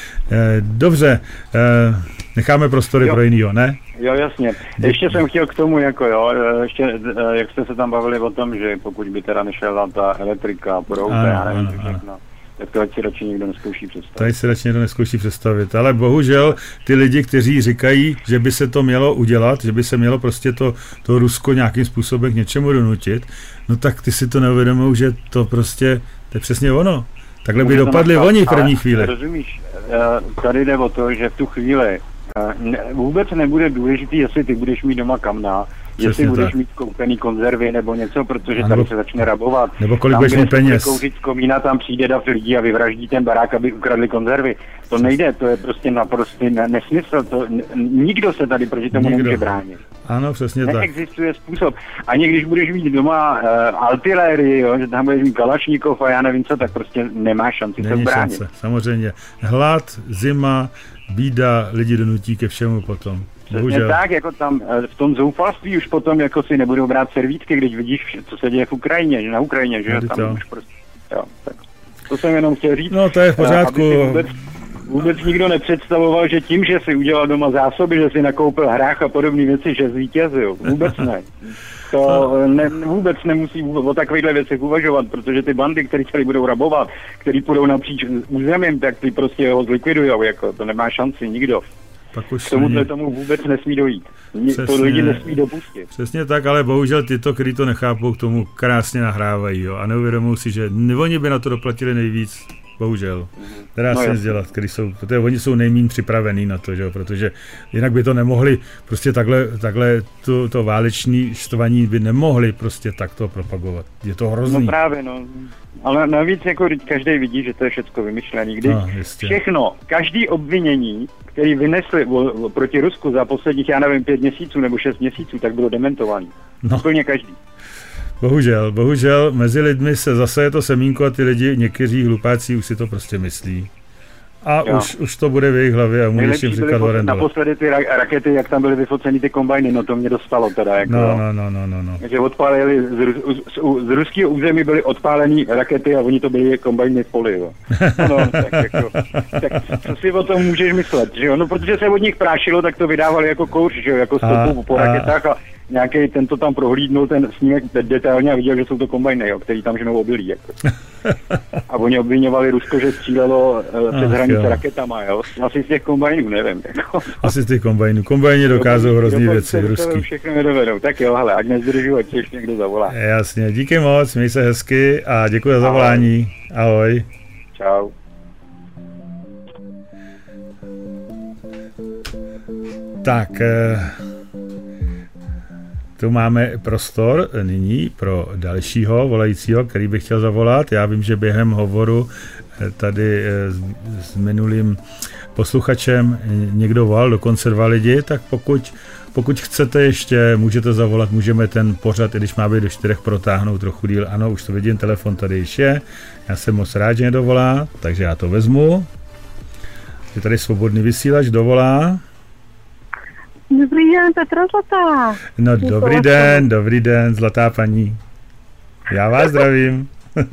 Dobře, necháme prostory jo. pro jinýho, ne? Jo, jasně. Ještě jsem chtěl k tomu, jako jo, ještě, jak jste se tam bavili o tom, že pokud by teda nešla ta elektrika, proud, já nevím, ano, ano. No, tak to ať si radši nikdo neskouší představit. To ať si radši nikdo neskouší představit, ale bohužel ty lidi, kteří říkají, že by se to mělo udělat, že by se mělo prostě to, to Rusko nějakým způsobem k něčemu donutit, no tak ty si to neuvědomují, že to prostě, to je přesně ono. Takhle by dopadli oni v první chvíli. Rozumíš, tady jde o to, že v tu chvíli ne, vůbec nebude důležitý, jestli ty budeš mít doma kamna, přesně jestli budeš tak. mít koupený konzervy nebo něco, protože tady se začne rabovat. Nebo kolik budeš mít peněz. Tam, kde kouřit z komína, tam přijde dav lidí a vyvraždí ten barák, aby ukradli konzervy. To nejde, to je prostě naprostý nesmysl. To, nikdo se tady proti tomu nikdo. nemůže bránit. Ano, přesně tak. Neexistuje způsob. Ani když budeš mít doma uh, artilérii, jo, že tam budeš mít Kalašníkov a já nevím co, tak prostě nemáš šanci Není se bránit. Šance, samozřejmě. Hlad, zima, bída, lidi donutí ke všemu potom. Přesně tak, jako tam v tom zoufalství už potom jako si nebudou brát servítky, když vidíš, co se děje v Ukrajině, že na Ukrajině, že tam to. Už prostě, jo, tak. To jsem jenom chtěl říct. No to je v pořádku. Vůbec, vůbec nikdo nepředstavoval, že tím, že si udělal doma zásoby, že si nakoupil hrách a podobné věci, že zvítězil. Vůbec ne. To ne, vůbec nemusí o takovýchhle věcech uvažovat, protože ty bandy, které tady budou rabovat, které půjdou napříč územím, tak ty prostě ho zlikvidujou, jako to nemá šanci nikdo. Pak už k tomuhle tomu vůbec nesmí dojít. Přesně, to lidi nesmí dopustit. Přesně tak, ale bohužel tyto, kteří to nechápou, k tomu krásně nahrávají, jo, a neuvědomují si, že oni by na to doplatili nejvíc. Bohužel. Nedá se nic dělat, když jsou, protože oni jsou nejméně připravení na to, že jo, protože jinak by to nemohli, prostě takhle, takhle to, to váleční štvaní by nemohli prostě takto propagovat. Je to hrozný. No právě, no. Ale navíc jako každý vidí, že to je všecko vymyšlený. Když no, všechno, každý obvinění, který vynesli o, o, proti Rusku za posledních, já nevím, pět měsíců nebo šest měsíců, tak bylo dementovaný. No. Úplně každý. Bohužel, bohužel, mezi lidmi se zase je to semínko a ty lidi, někteří hlupáci už si to prostě myslí. A už, už to bude v jejich hlavě a můžeš jim říkat Warendala. Naposledy ty ra- rakety, jak tam byly vyfoceny ty kombajny, no to mě dostalo teda. Jako, no, no, no, no, no, no. Že odpálili, z, z, z, z ruského území byly odpálený rakety a oni to byli kombajny v poli, jo. No, tak, jako, tak co si o tom můžeš myslet, že jo? No, protože se od nich prášilo, tak to vydávali jako kouř, že jo, jako stopu po raketách a nějaký ten to tam prohlídnul ten snímek detailně a viděl, že jsou to kombajny, jo, který tam ženou obilí. Jako. A oni obviňovali Rusko, že střílelo uh, přes hranice raketama, jo. Asi z těch kombajnů, nevím. Jako. Asi z těch kombajnů. Kombajny dokážou hrozný věci, ruský. Všechno nedovedou. Tak jo, hele, ať nezdržu, ať se ještě někdo zavolá. Jasně, díky moc, měj se hezky a děkuji za zavolání. Ahoj. Čau. Tak, eh... tu máme prostor nyní pro dalšího volajícího, který by chtěl zavolat. Já vím, že během hovoru tady s minulým posluchačem někdo volal, dokonce dva lidi, tak pokud, pokud chcete ještě, můžete zavolat, můžeme ten pořad, i když má být do čtyřech, protáhnout trochu díl. Ano, už to vidím, telefon tady již je. Já jsem moc rád, že někdo volá, takže já to vezmu. Je tady svobodný vysílač, dovolá. Dobrý den, Petra Zlatá. No dobrý den, dobrý den, zlatá paní. Já vás zdravím.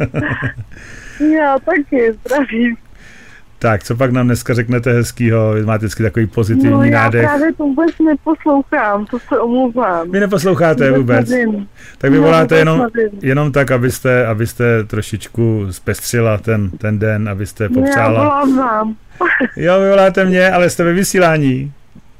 Já taky zdravím. Tak, co pak nám dneska řeknete hezkýho? Vy máte vždycky takový pozitivní no, já nádech. Já právě to vůbec neposlouchám, to se omlouvám. Vy neposloucháte vůbec? Nevím. Tak vy voláte jenom, jenom tak, abyste, abyste trošičku zpestřila ten, ten den, abyste popřála. No, já volám vám. Jo, vy voláte mě, ale jste ve vysílání.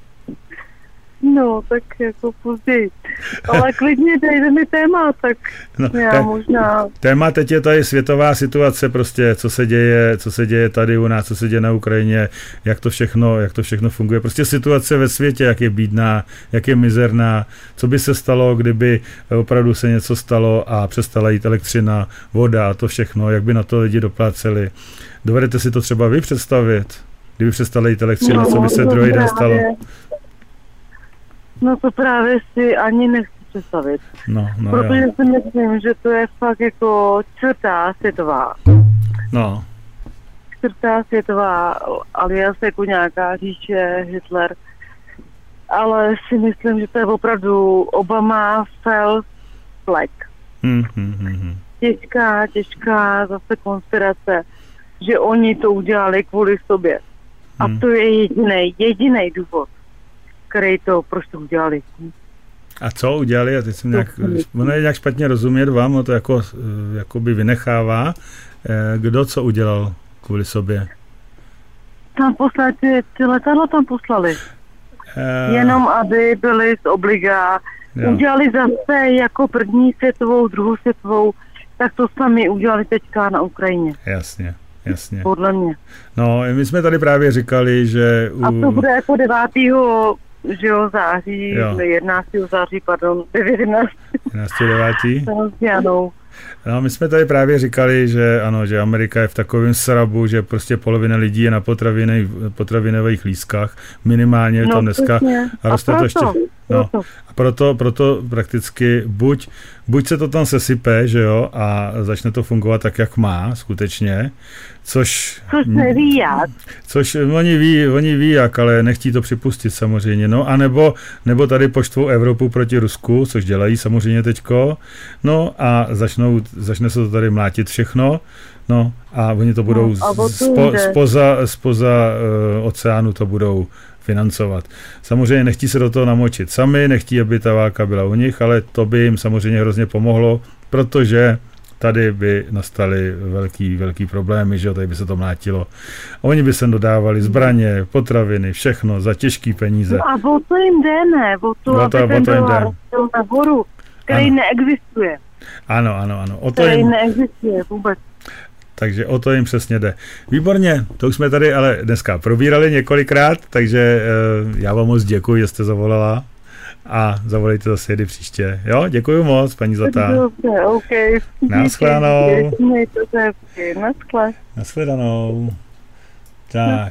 No, tak jako později. Ale klidně dejte mi téma, tak no, já te, možná... Téma teď je tady světová situace prostě, co se děje, co se děje tady u nás, co se děje na Ukrajině, jak to všechno, jak to všechno funguje. Prostě situace ve světě, jak je bídná, jak je mizerná, co by se stalo, kdyby opravdu se něco stalo a přestala jít elektřina, voda a to všechno, jak by na to lidi dopláceli. Dovedete si to třeba vy představit? Kdyby přestala jít elektřina, no, co by se druhý den stalo? No to právě si ani nechci představit. No, no protože jo. si myslím, že to je fakt jako čtvrtá světová. No. Čtvrtá světová alias jako nějaká říše, Hitler. Ale si myslím, že to je opravdu Obama fell flag. Hmm, hmm, hmm. Těžká, těžká zase konspirace, že oni to udělali kvůli sobě. A hmm. to je jediný, jediný důvod, který to, proč to udělali. A co udělali? A teď jsem nějak, ono je nějak špatně rozumět vám, o to jako, jako by vynechává. Kdo co udělal kvůli sobě? Tam poslali, ty, ty letadla tam poslali. Uh, Jenom aby byli z obliga. Jo. Udělali zase jako první světovou, druhou světovou, tak to sami udělali teďka na Ukrajině. Jasně. Jasně. Podle mě. No, my jsme tady právě říkali, že... U... A to bude jako devátého Že jo, září, jo. jedenáctého září, pardon, jedenáctého devátého No, my jsme tady právě říkali, že ano, že Amerika je v takovém srabu, že prostě polovina lidí je na potravinových lístkách, minimálně no, to dneska. A roste to ještě. No, a proto, proto prakticky buď, buď se to tam sesype, že jo, a začne to fungovat tak, jak má, skutečně, což... Což neví jak. Což oni ví, oni ví jak, ale nechtí to připustit samozřejmě, no, a nebo, nebo tady poštvou Evropu proti Rusku, což dělají samozřejmě teďko, no a začnou, začne se to tady mlátit všechno, No a oni to budou no, spo, spoza, spoza uh, oceánu to budou financovat. Samozřejmě nechtí se do toho namočit sami, nechtí, aby ta válka byla u nich, ale to by jim samozřejmě hrozně pomohlo, protože tady by nastaly velký, velký problémy, že jo, tady by se to mlátilo. A oni by se dodávali zbraně, potraviny, všechno za těžký peníze. No a o to jim jde, ne? O to, o to, aby ten dolar rostl nahoru, který ano. neexistuje. Ano, ano, ano. O to který jim... neexistuje vůbec. Takže o to jim přesně jde. Výborně, to už jsme tady ale dneska probírali několikrát, takže já vám moc děkuji, že jste zavolala a zavolejte zase jedy příště. Jo, děkuji moc, paní Zlatá. Dobře, OK. Naschledanou. Naschle. Naschledanou. Tak.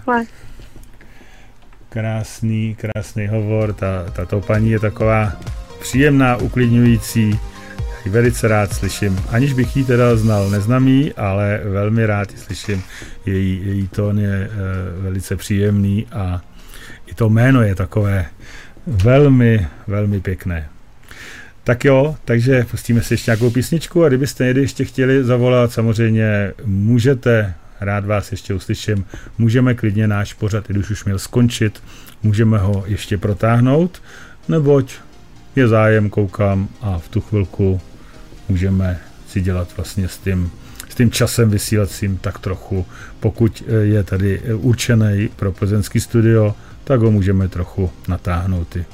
Krásný, krásný hovor. Ta, tato paní je taková příjemná, uklidňující. Velice rád slyším, aniž bych ji teda znal, neznám jí, ale velmi rád ji slyším. Její, její tón je e, velice příjemný a i to jméno je takové velmi, velmi pěkné. Tak jo, takže pustíme si ještě nějakou písničku a kdybyste někdy ještě chtěli zavolat, samozřejmě můžete, rád vás ještě uslyším, můžeme klidně náš pořad, i když už měl skončit, můžeme ho ještě protáhnout, neboť je zájem, koukám a v tu chvilku můžeme si dělat vlastně s tím, s tím časem vysílacím tak trochu, pokud je tady určený pro plzeňský studio, tak ho můžeme trochu natáhnout i.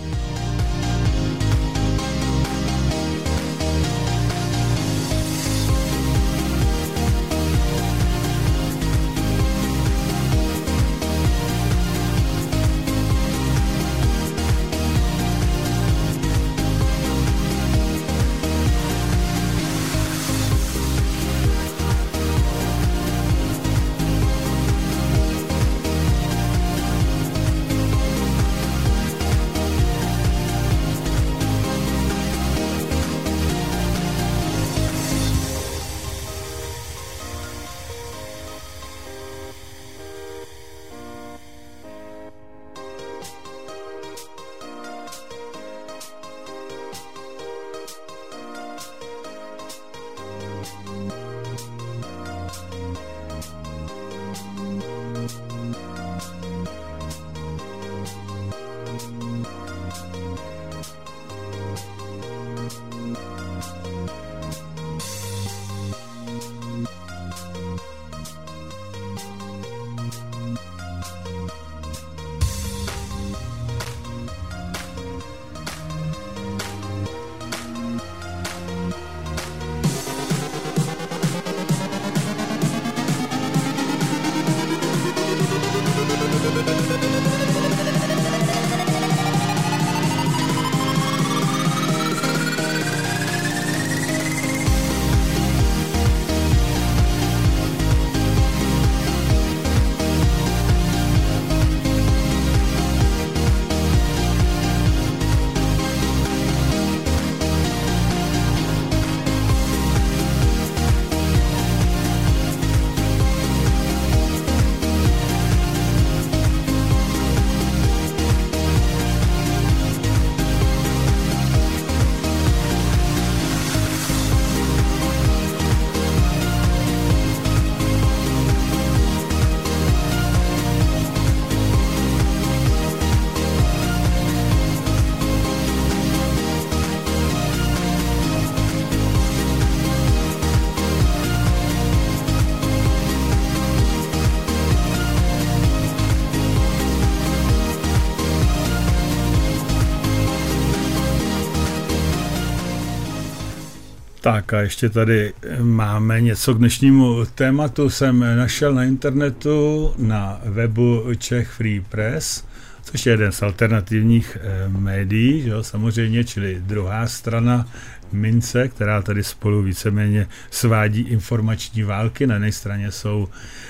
Tak a ještě tady máme něco k dnešnímu tématu. Jsem našel na internetu na webu Czech Free Press, což je jeden z alternativních eh, médií, že, samozřejmě, čili druhá strana mince, která tady spolu víceméně svádí informační války. Na jedné straně jsou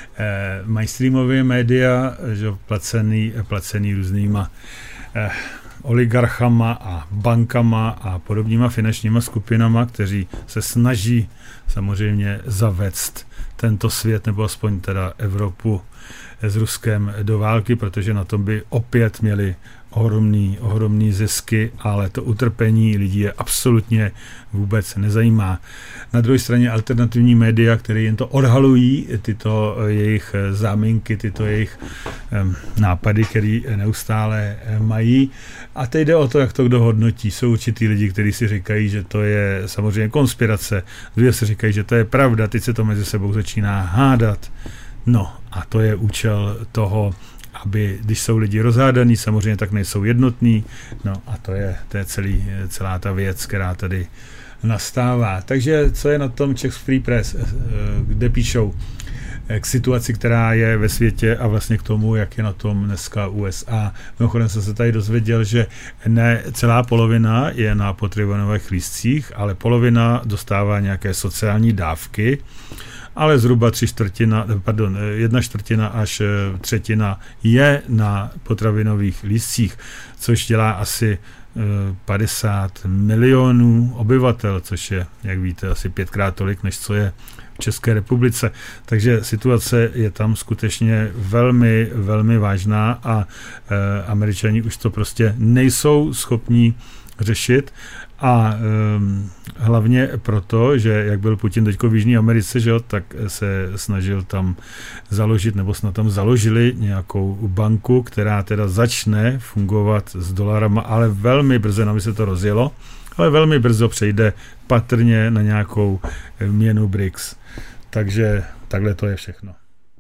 eh, mainstreamové média, že, placený, placený různýma eh, oligarchama a bankama a podobnýma finančníma skupinama, kteří se snaží samozřejmě zavést tento svět, nebo aspoň teda Evropu s Ruskem do války, protože na tom by opět měli ohromný, ohromný zisky, ale to utrpení lidí je absolutně vůbec nezajímá. Na druhé straně alternativní média, které jen to odhalují, tyto jejich záminky, tyto jejich um, nápady, které neustále mají. A teď jde o to, jak to kdo hodnotí. Jsou určitý lidi, kteří si říkají, že to je samozřejmě konspirace. Druhé si říkají, že to je pravda, teď se to mezi sebou začíná hádat. No a to je účel toho, aby, když jsou lidi rozhádaní, samozřejmě tak nejsou jednotní, no a to je, to je celý, celá ta věc, která tady nastává. Takže co je na tom Czech Free Press, kde píšou k situaci, která je ve světě a vlastně k tomu, jak je na tom dneska U S A. Mimochodem jsem se tady dozvěděl, že ne celá polovina je na potravinových lístcích, ale polovina dostává nějaké sociální dávky, ale zhruba tři čtvrtina, pardon, jedna čtvrtina až třetina je na potravinových lístcích, což dělá asi padesát milionů obyvatel, což je, jak víte, asi pětkrát tolik, než co je v České republice. Takže situace je tam skutečně velmi, velmi vážná a e, Američani už to prostě nejsou schopní řešit. A um, hlavně proto, že jak byl Putin teďko v Jižní Americe, že jo, tak se snažil tam založit, nebo snad tam založili nějakou banku, která teda začne fungovat s dolarama, ale velmi brzo, aby se to rozjelo, ale velmi brzo přejde patrně na nějakou měnu B R I C S. Takže takhle to je všechno.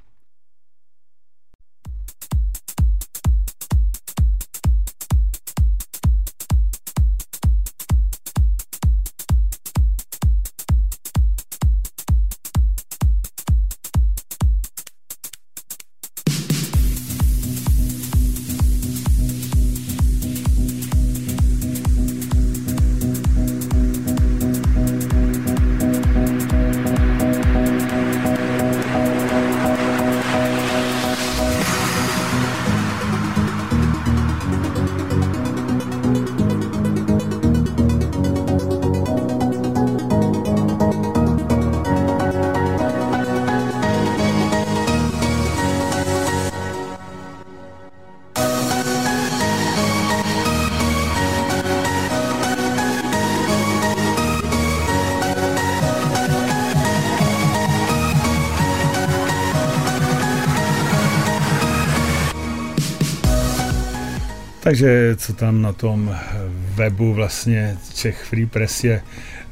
Takže co tam na tom webu vlastně Czech Free Press je,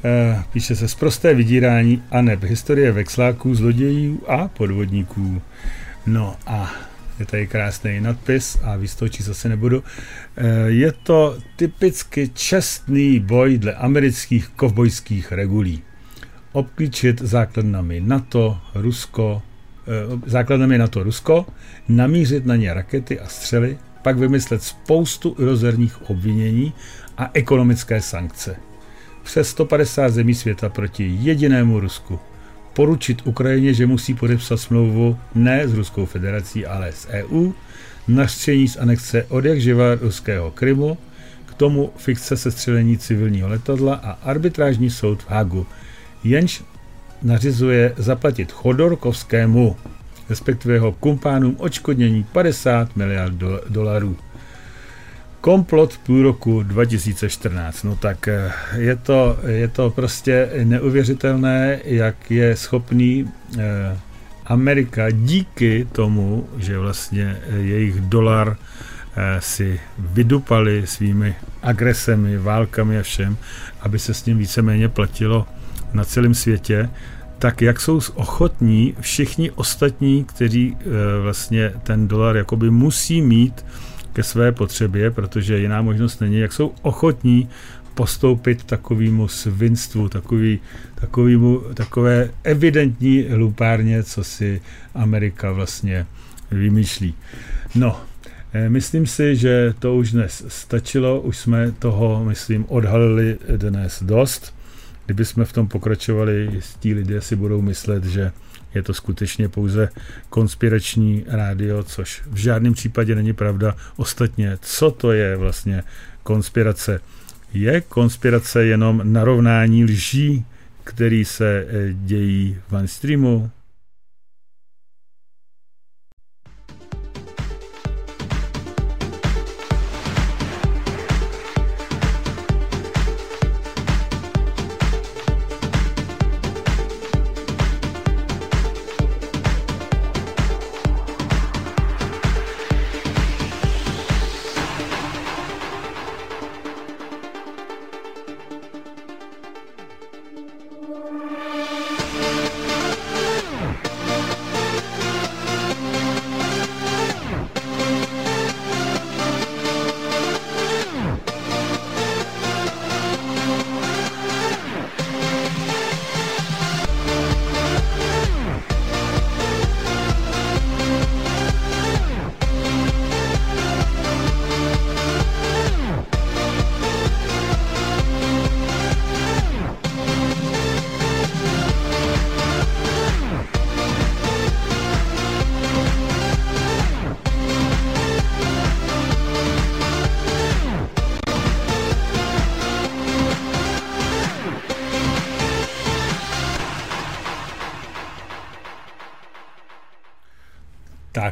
píše se sprosté vydírání a neb historie vexláků, zlodějů a podvodníků. No a je tady krásný nadpis a víc toho čísla se nebudu. Je to typicky čestný boj dle amerických kovbojských regulí. Obklíčit základnami NATO, Rusko, základnami NATO, Rusko, namířit na ně rakety a střely, pak vymyslet spoustu rozerních obvinění a ekonomické sankce. Přes sto padesát zemí světa proti jedinému Rusku. Poručit Ukrajině, že musí podepsat smlouvu ne s Ruskou federací, ale s E U, nařčení z anexe odjakživa ruského Krymu, k tomu fikce sestřelení civilního letadla a arbitrážní soud v Hagu, jenž nařizuje zaplatit Chodorkovskému, respektive jeho kumpánům, odškodnění padesát miliard dolarů. Komplot půl roku dva tisíce čtrnáct. No tak je to, je to prostě neuvěřitelné, jak je schopný eh, Amerika díky tomu, že vlastně jejich dolar eh, si vydupali svými agresemi, válkami a všem, aby se s ním víceméně platilo na celém světě, tak jak jsou ochotní všichni ostatní, kteří e, vlastně ten dolar jakoby musí mít ke své potřebě, protože jiná možnost není, jak jsou ochotní postoupit takovému svinstvu, takový, takovému, takové evidentní hlupárně, co si Amerika vlastně vymýšlí. No, e, myslím si, že to už dnes stačilo, už jsme toho, myslím, odhalili dnes dost. Kdyby jsme v tom pokračovali, jistí lidé si budou myslet, že je to skutečně pouze konspirační rádio, což v žádném případě není pravda. Ostatně, co to je vlastně konspirace? Je konspirace jenom narovnání lží, které se dějí v mainstreamu?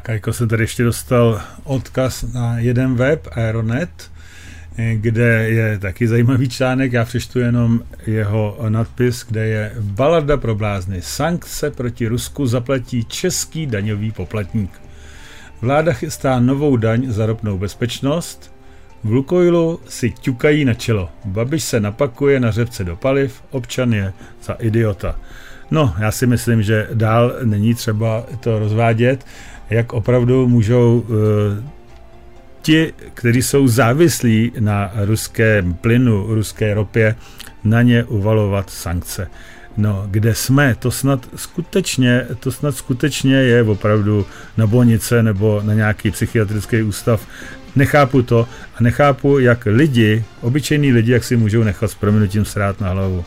Kajko, jsem tady ještě dostal odkaz na jeden web, Aeronet, kde je taky zajímavý článek, já přečtu jenom jeho nadpis, kde je balada pro blázny. Sankce proti Rusku zaplatí český daňový poplatník. Vláda chystá novou daň za ropnou bezpečnost. V Lukoilu si ťukají na čelo. Babiš se napakuje na řepce do paliv, občan je za idiota. No, já si myslím, že dál není třeba to rozvádět, jak opravdu můžou uh, ti, kteří jsou závislí na ruském plynu, ruské ropě, na ně uvalovat sankce. No, kde jsme, to snad skutečně, to snad skutečně je opravdu na bolnice nebo na nějaký psychiatrický ústav. Nechápu to a nechápu, jak lidi, obyčejní lidi, jak si můžou nechat s prominutím srát na hlavu.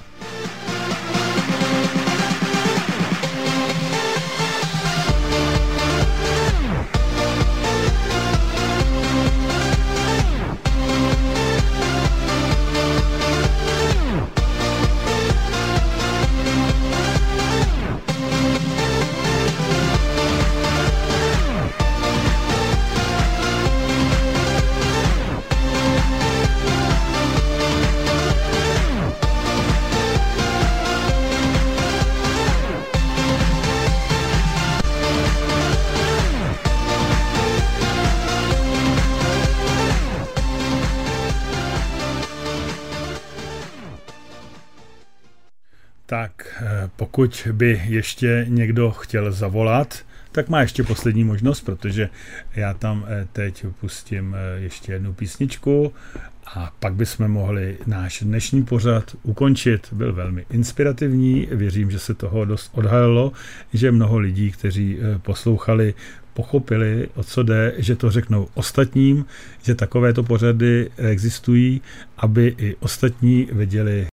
Tak pokud by ještě někdo chtěl zavolat, tak má ještě poslední možnost, protože já tam teď pustím ještě jednu písničku a pak bychom mohli náš dnešní pořad ukončit. Byl velmi inspirativní, věřím, že se toho dost odhalilo, že mnoho lidí, kteří poslouchali, pochopili, o co jde, že to řeknou ostatním, že takovéto pořady existují, aby i ostatní věděli,